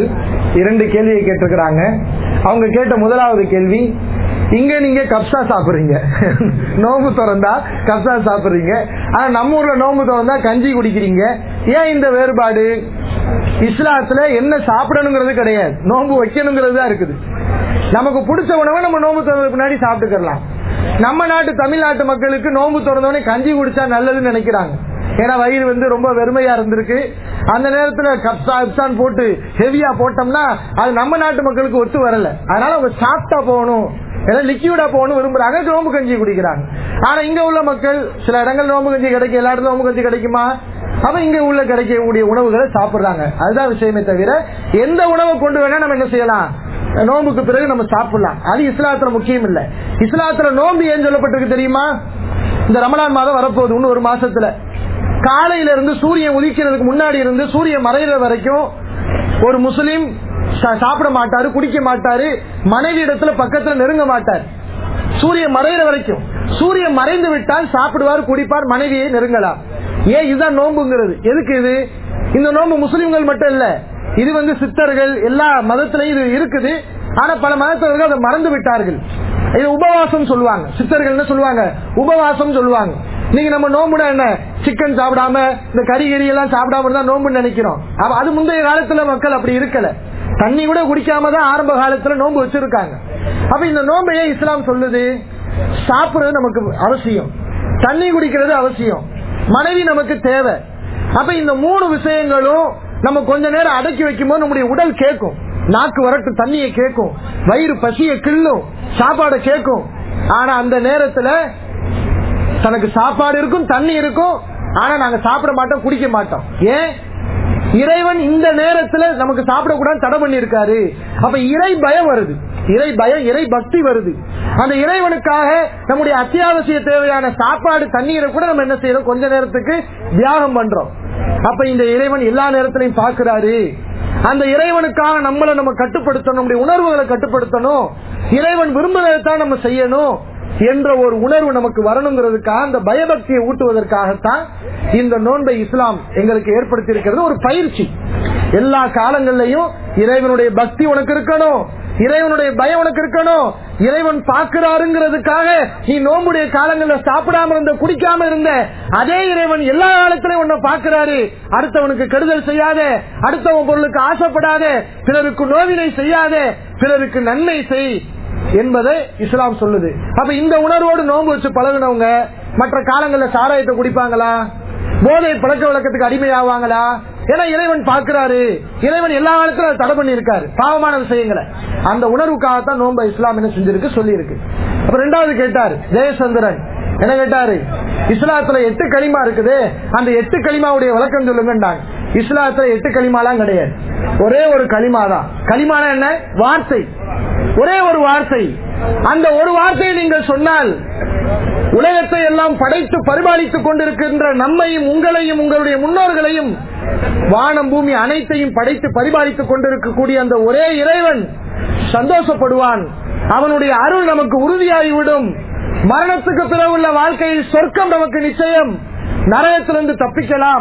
2 கேள்வியை கேட்டிருக்கிறாங்க. அவங்க கேட்ட முதலாவது கேள்வி, இங்க நீங்க கப்சா சாப்பிடுறீங்க, நோம்பு திறந்தா கப்சா சாப்பிடுறீங்க, ஆனா நம்ம ஊர்ல நோம்பு திறந்தா கஞ்சி குடிக்கிறீங்க, ஏன் இந்த வேறுபாடு? இஸ்லாத்துல என்ன சாப்பிடணுங்கிறது கிடையாது, நோம்பு வைக்கணுங்கிறது தான் இருக்குது. நமக்கு பிடிச்ச உணவை நம்ம நோம்பு திறந்ததுக்கு முன்னாடி சாப்பிட்டுக்கலாம். நம்ம நாட்டு தமிழ்நாட்டு மக்களுக்கு நோம்பு திறந்தோடனே கஞ்சி குடிச்சா நல்லதுன்னு நினைக்கிறாங்க. ஏன்னா வயிறு ரொம்ப வெறுமையா இருந்திருக்கு. அந்த நேரத்துல கப்சான் போட்டு ஹெவியா போட்டோம்னா அது நம்ம நாட்டு மக்களுக்கு ஒத்து வரல. அதனால அவங்க சாப்பிட்டா போகணும், லிக்யூடா போகணும் விரும்புறாங்க, நோம்பு கஞ்சி குடிக்கிறாங்க. ஆனா இங்க உள்ள மக்கள் சில இடங்கள் நோம்பு கஞ்சி கிடைக்கும், எல்லா இடத்துல நோம்பு கஞ்சி கிடைக்குமா? அப்ப இங்க உள்ள கிடைக்கக்கூடிய உணவுகளை சாப்பிடுறாங்க. அதுதான் விஷயமே தவிர எந்த உணவை கொண்டு வேணா நம்ம என்ன செய்யலாம், நோம்புக்கு பிறகு நம்ம சாப்பிடலாம். அது இஸ்லாத்துல முக்கியம் இல்ல. இஸ்லாத்துல நோம்பு ஏன் சொல்லப்பட்டிருக்கு தெரியுமா? இந்த ரமலான் மாதம் வரப்போகுது, இன்னும் ஒரு மாசத்துல. காலையில இருந்து சூரியன் உதிக்கிறதுக்கு முன்னாடி இருந்து சூரியன் மறைகிற வரைக்கும் ஒரு முஸ்லிம் சாப்பிட மாட்டாரு, குடிக்க மாட்டாரு, மனைவி இடத்துல பக்கத்துல நெருங்க மாட்டார். சூரியன் மறைகிற வரைக்கும். சூரியன் மறைந்து விட்டால் சாப்பிடுவார், குடிப்பார், மனைவியை நெருங்கலாம். ஏன்? இதுதான் நோம்புங்கிறது. எதுக்கு இது? இந்த நோம்பு முஸ்லிம்கள் மட்டும் இல்ல, இது சித்தர்கள் எல்லா மதத்திலையும் இது இருக்குது. ஆனா பல மதத்தவர்கள் அதை மறந்து விட்டார்கள். இது உபவாசம் சொல்லுவாங்க. சித்தர்கள் என்ன சொல்லுவாங்க? உபவாசம் சொல்லுவாங்க. நீங்க நம்ம நோம்புனா என்ன, சிக்கன் சாப்பிடாம இந்த கறி எல்லாம் சாப்பிடாம தான் நோம்புன்னு நினைக்கிறோம். அது முந்தைய காலத்துல மக்கள் அப்படி இருக்கல, தண்ணி கூட குடிக்காம தான் ஆரம்ப காலத்துல நோம்பு வச்சிருக்காங்க. அப்ப இந்த நோம்பையே இஸ்லாம் சொல்லுது, சாப்பிடுறது நமக்கு அவசியம், தண்ணி குடிக்கிறது அவசியம், மனைவி நமக்கு தேவை. அப்ப இந்த 3 விஷயங்களும் நம்ம கொஞ்ச நேரம் அடக்கி வைக்கும் போது நம்முடைய உடல் கேட்கும், நாக்கு வரட்டு தண்ணியை கேட்கும், வயிறு பசியை கிள்ளும், சாப்பாடை கேட்கும். ஆனா அந்த நேரத்துல தனக்கு சாப்பாடு இருக்கும், தண்ணி இருக்கும், ஆனா நாங்க சாப்பிட மாட்டோம், குடிக்க மாட்டோம். ஏன்? இறைவன் இந்த நேரத்துல நமக்கு சாப்பிடக்கூடாது தடை பண்ணி இருக்காரு. அப்ப இறை பயம் வருது, இறை பயம், இறை பக்தி வருது. அந்த இறைவனுக்காக நம்முடைய அத்தியாவசிய தேவையான சாப்பாடு தண்ணீரை கூட நம்ம என்ன செய்யறோம், கொஞ்ச நேரத்துக்கு தியாகம் பண்றோம். அப்ப இந்த இறைவன் எல்லா நேரத்திலையும் பாக்குறாரு. அந்த இறைவனுக்காக நம்ம கட்டுப்படுத்தணும், நம்முடைய உணர்வுகளை கட்டுப்படுத்தணும், இறைவன் விரும்புவதைத்தான் நம்ம செய்யணும் என்ற ஒரு உணர்வு நமக்கு வரணுங்கிறதுக்காக, அந்த பயபக்தியை ஊட்டுவதற்காகத்தான் இந்த நோன்பை இஸ்லாம் எங்களுக்கு ஏற்படுத்தி இருக்கிறது. ஒரு பயிற்சி. எல்லா காலங்களிலையும் இறைவனுடைய பக்தி உனக்கு இருக்கணும், இறைவனுடைய பயம் உனக்கு இருக்கணும், இறைவன் பாக்குறாருங்கிறதுக்காக நீ நோம்புடைய காலங்களில் சாப்பிடாம இருந்த, குடிக்காம இருந்த, அதே இறைவன் எல்லா காலத்திலையும் உன்னை பாக்குறாரு. அடுத்தவனுக்கு கெடுதல் செய்யாத, அடுத்தவன் பொருளுக்கு ஆசைப்படாத, பிறருக்கு நோவினை செய்யாத, பிறருக்கு நன்மை செய் என்பதை இஸ்லாம் சொல்லுது. அப்ப இந்த உணர்வோடு நோன்பு வச்சு பழகினவங்க மற்ற காலங்களில் சாராயத்தை குடிப்பாங்களா, போதை பழக்க வழக்கத்துக்கு அடிமையாவாங்களா? ஏன்னா இறைவன் பாக்குறாரு, இறைவன் எல்லா காலத்திலும் தடை பண்ணி இருக்காரு பாவமான விஷயங்களை. அந்த உணர்வுக்காகத்தான் நோன்பை இஸ்லாம் என்ன செஞ்சிருக்கு, சொல்லி இருக்கு. அப்ப 2வது கேட்டாரு ஜெயசந்திரன், என்ன கேட்டாரு? இஸ்லாத்துல 8 களிமா இருக்குது, அந்த 8 களிமாவுடைய விளக்கம் சொல்லுங்கன்றாங்க. இஸ்லாத்துல 8 களிமாலாம் கிடையாது, ஒரே ஒரு களிமா தான். களிமான என்ன? வார்த்தை, ஒரே ஒரு வார்த்தை. அந்த ஒரு வார்த்தையை நீங்கள் சொன்னால் உலகத்தை எல்லாம் படைத்து பரிபாலித்துக் கொண்டிருக்கின்ற நம்மையும் உங்களையும் உங்களுடைய முன்னோர்களையும் வானம் பூமி அனைத்தையும் படைத்து பரிபாலித்துக் கொண்டிருக்கக்கூடிய அந்த ஒரே இறைவன் சந்தோஷப்படுவான். அவனுடைய அருள் நமக்கு உறுதியாகிவிடும். மரணத்துக்கு பிறகு உள்ள வாழ்க்கையில் சொர்க்கம் நமக்கு நிச்சயம், நரகத்திலிருந்து தப்பிக்கலாம்,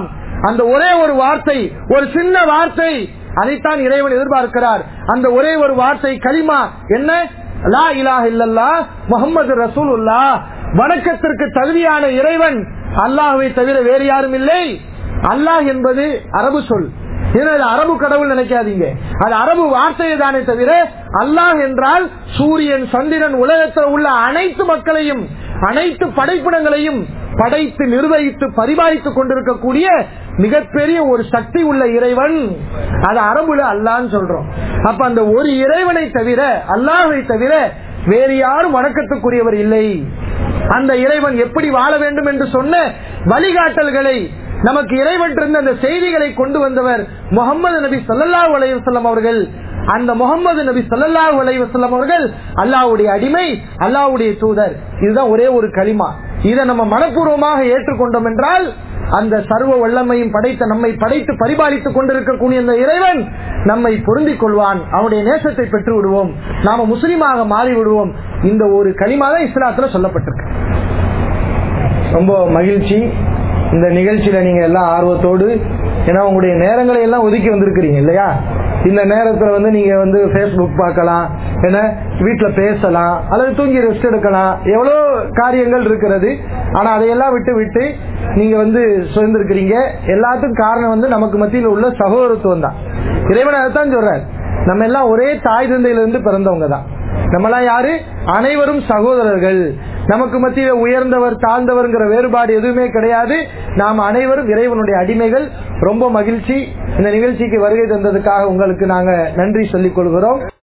அந்த ஒரே ஒரு வார்த்தை, ஒரு சின்ன வார்த்தை, அதைத்தான் இறைவன் எதிர்பார்க்கிறார். அந்த ஒரே ஒரு வார்த்தை கலிமா என்ன? லா இலாஹ இல்லல்லாஹ் முஹம்மது ரசூலுல்லாஹ். வணக்கத்திற்கு தகுதியான இறைவன் அல்லாஹ்வை தவிர வேறு யாரும் இல்லை. அல்லாஹ் என்பது அரபு சொல். அரபு கடவுள் நினைக்காதீங்க, அது அரபு வார்த்தையை தானே தவிர அல்லாஹ் என்றால் சூரியன் சந்திரன் உலகத்தில் உள்ள அனைத்து மக்களையும் அனைத்து படைப்பிடங்களையும் படைத்து நிர்வகித்து பரிபாலித்துக் கொண்டிருக்கக்கூடிய மிகப்பெரிய ஒரு சக்தி உள்ள இறைவன். அது அரபுல அல்லாஹ்னு சொல்றோம். அப்ப அந்த ஒரு இறைவனை தவிர, அல்லாஹ்வை தவிர வேறு யாரும் வணக்கத்துக்குரியவர் இல்லை. அந்த இறைவன் எப்படி வாழ வேண்டும் என்று சொன்ன வழிகாட்டல்களை, நமக்கு இறைவன் இருந்த அந்த செய்திகளை கொண்டு வந்தவர் முஹம்மது நபி ஸல்லல்லாஹு அலைஹி வஸல்லம் அவர்கள். அந்த முஹம்மது நபி ஸல்லல்லாஹு அலைஹி வஸல்லம் அவர்கள் அல்லாஹ்வுடைய அடிமை, அல்லாஹ்வுடைய தூதர். இதுதான் ஒரே ஒரு கலிமா. இதை நம்ம மனப்பூர்வமாக ஏற்றுக்கொண்டோம் என்றால் அந்த சர்வ வல்லமையும் படைத்த நம்மை படைத்து பரிபாலித்துக் கொண்டிருக்கக்கூடிய இந்த இறைவன் நம்மை பொருந்திக் கொள்வான். அவனுடைய நேசத்தை பெற்று விடுவோம், நாம முஸ்லீமாக மாறி விடுவோம். இந்த ஒரு கலிமா தான் இஸ்லாத்துல சொல்லப்பட்டிருக்கு. ரொம்ப மகிழ்ச்சி இந்த நிகழ்ச்சியில நீங்க எல்லாம் ஆர்வத்தோடு, ஏன்னா உங்களுடைய நேரங்களை எல்லாம் ஒதுக்கி வந்திருக்கிறீங்க இல்லையா? இந்த நேரத்துல நீங்க பேஸ்புக் பார்க்கலாம், ஏன்னா வீட்டுல பேசலாம், அல்லது தூங்கி ரெஸ்ட் எடுக்கலாம், எவ்வளவு காரியங்கள் இருக்கிறது. ஆனா அதையெல்லாம் விட்டு நீங்க சுதந்திருக்கிறீங்க. எல்லாத்துக்கும் காரணம் நமக்கு மத்தியில் உள்ள சகோதரத்துவம் தான். இறைவன் அதைத்தான் சொல்றார், நம்ம எல்லாம் ஒரே தாய் தந்தையிலிருந்து பிறந்தவங்க தான். நம்மளாம் யாரு? அனைவரும் சகோதரர்கள். நமக்கு மத்தியில் உயர்ந்தவர் தாழ்ந்தவர்ங்கிற வேறுபாடு எதுவுமே கிடையாது. நாம் அனைவரும் இறைவனுடைய அடிமைகள். ரொம்ப மகிழ்ச்சி. இந்த நிகழ்ச்சிக்கு வருகை தந்ததுக்காக உங்களுக்கு நாங்க நன்றி சொல்லிக் கொள்கிறோம்.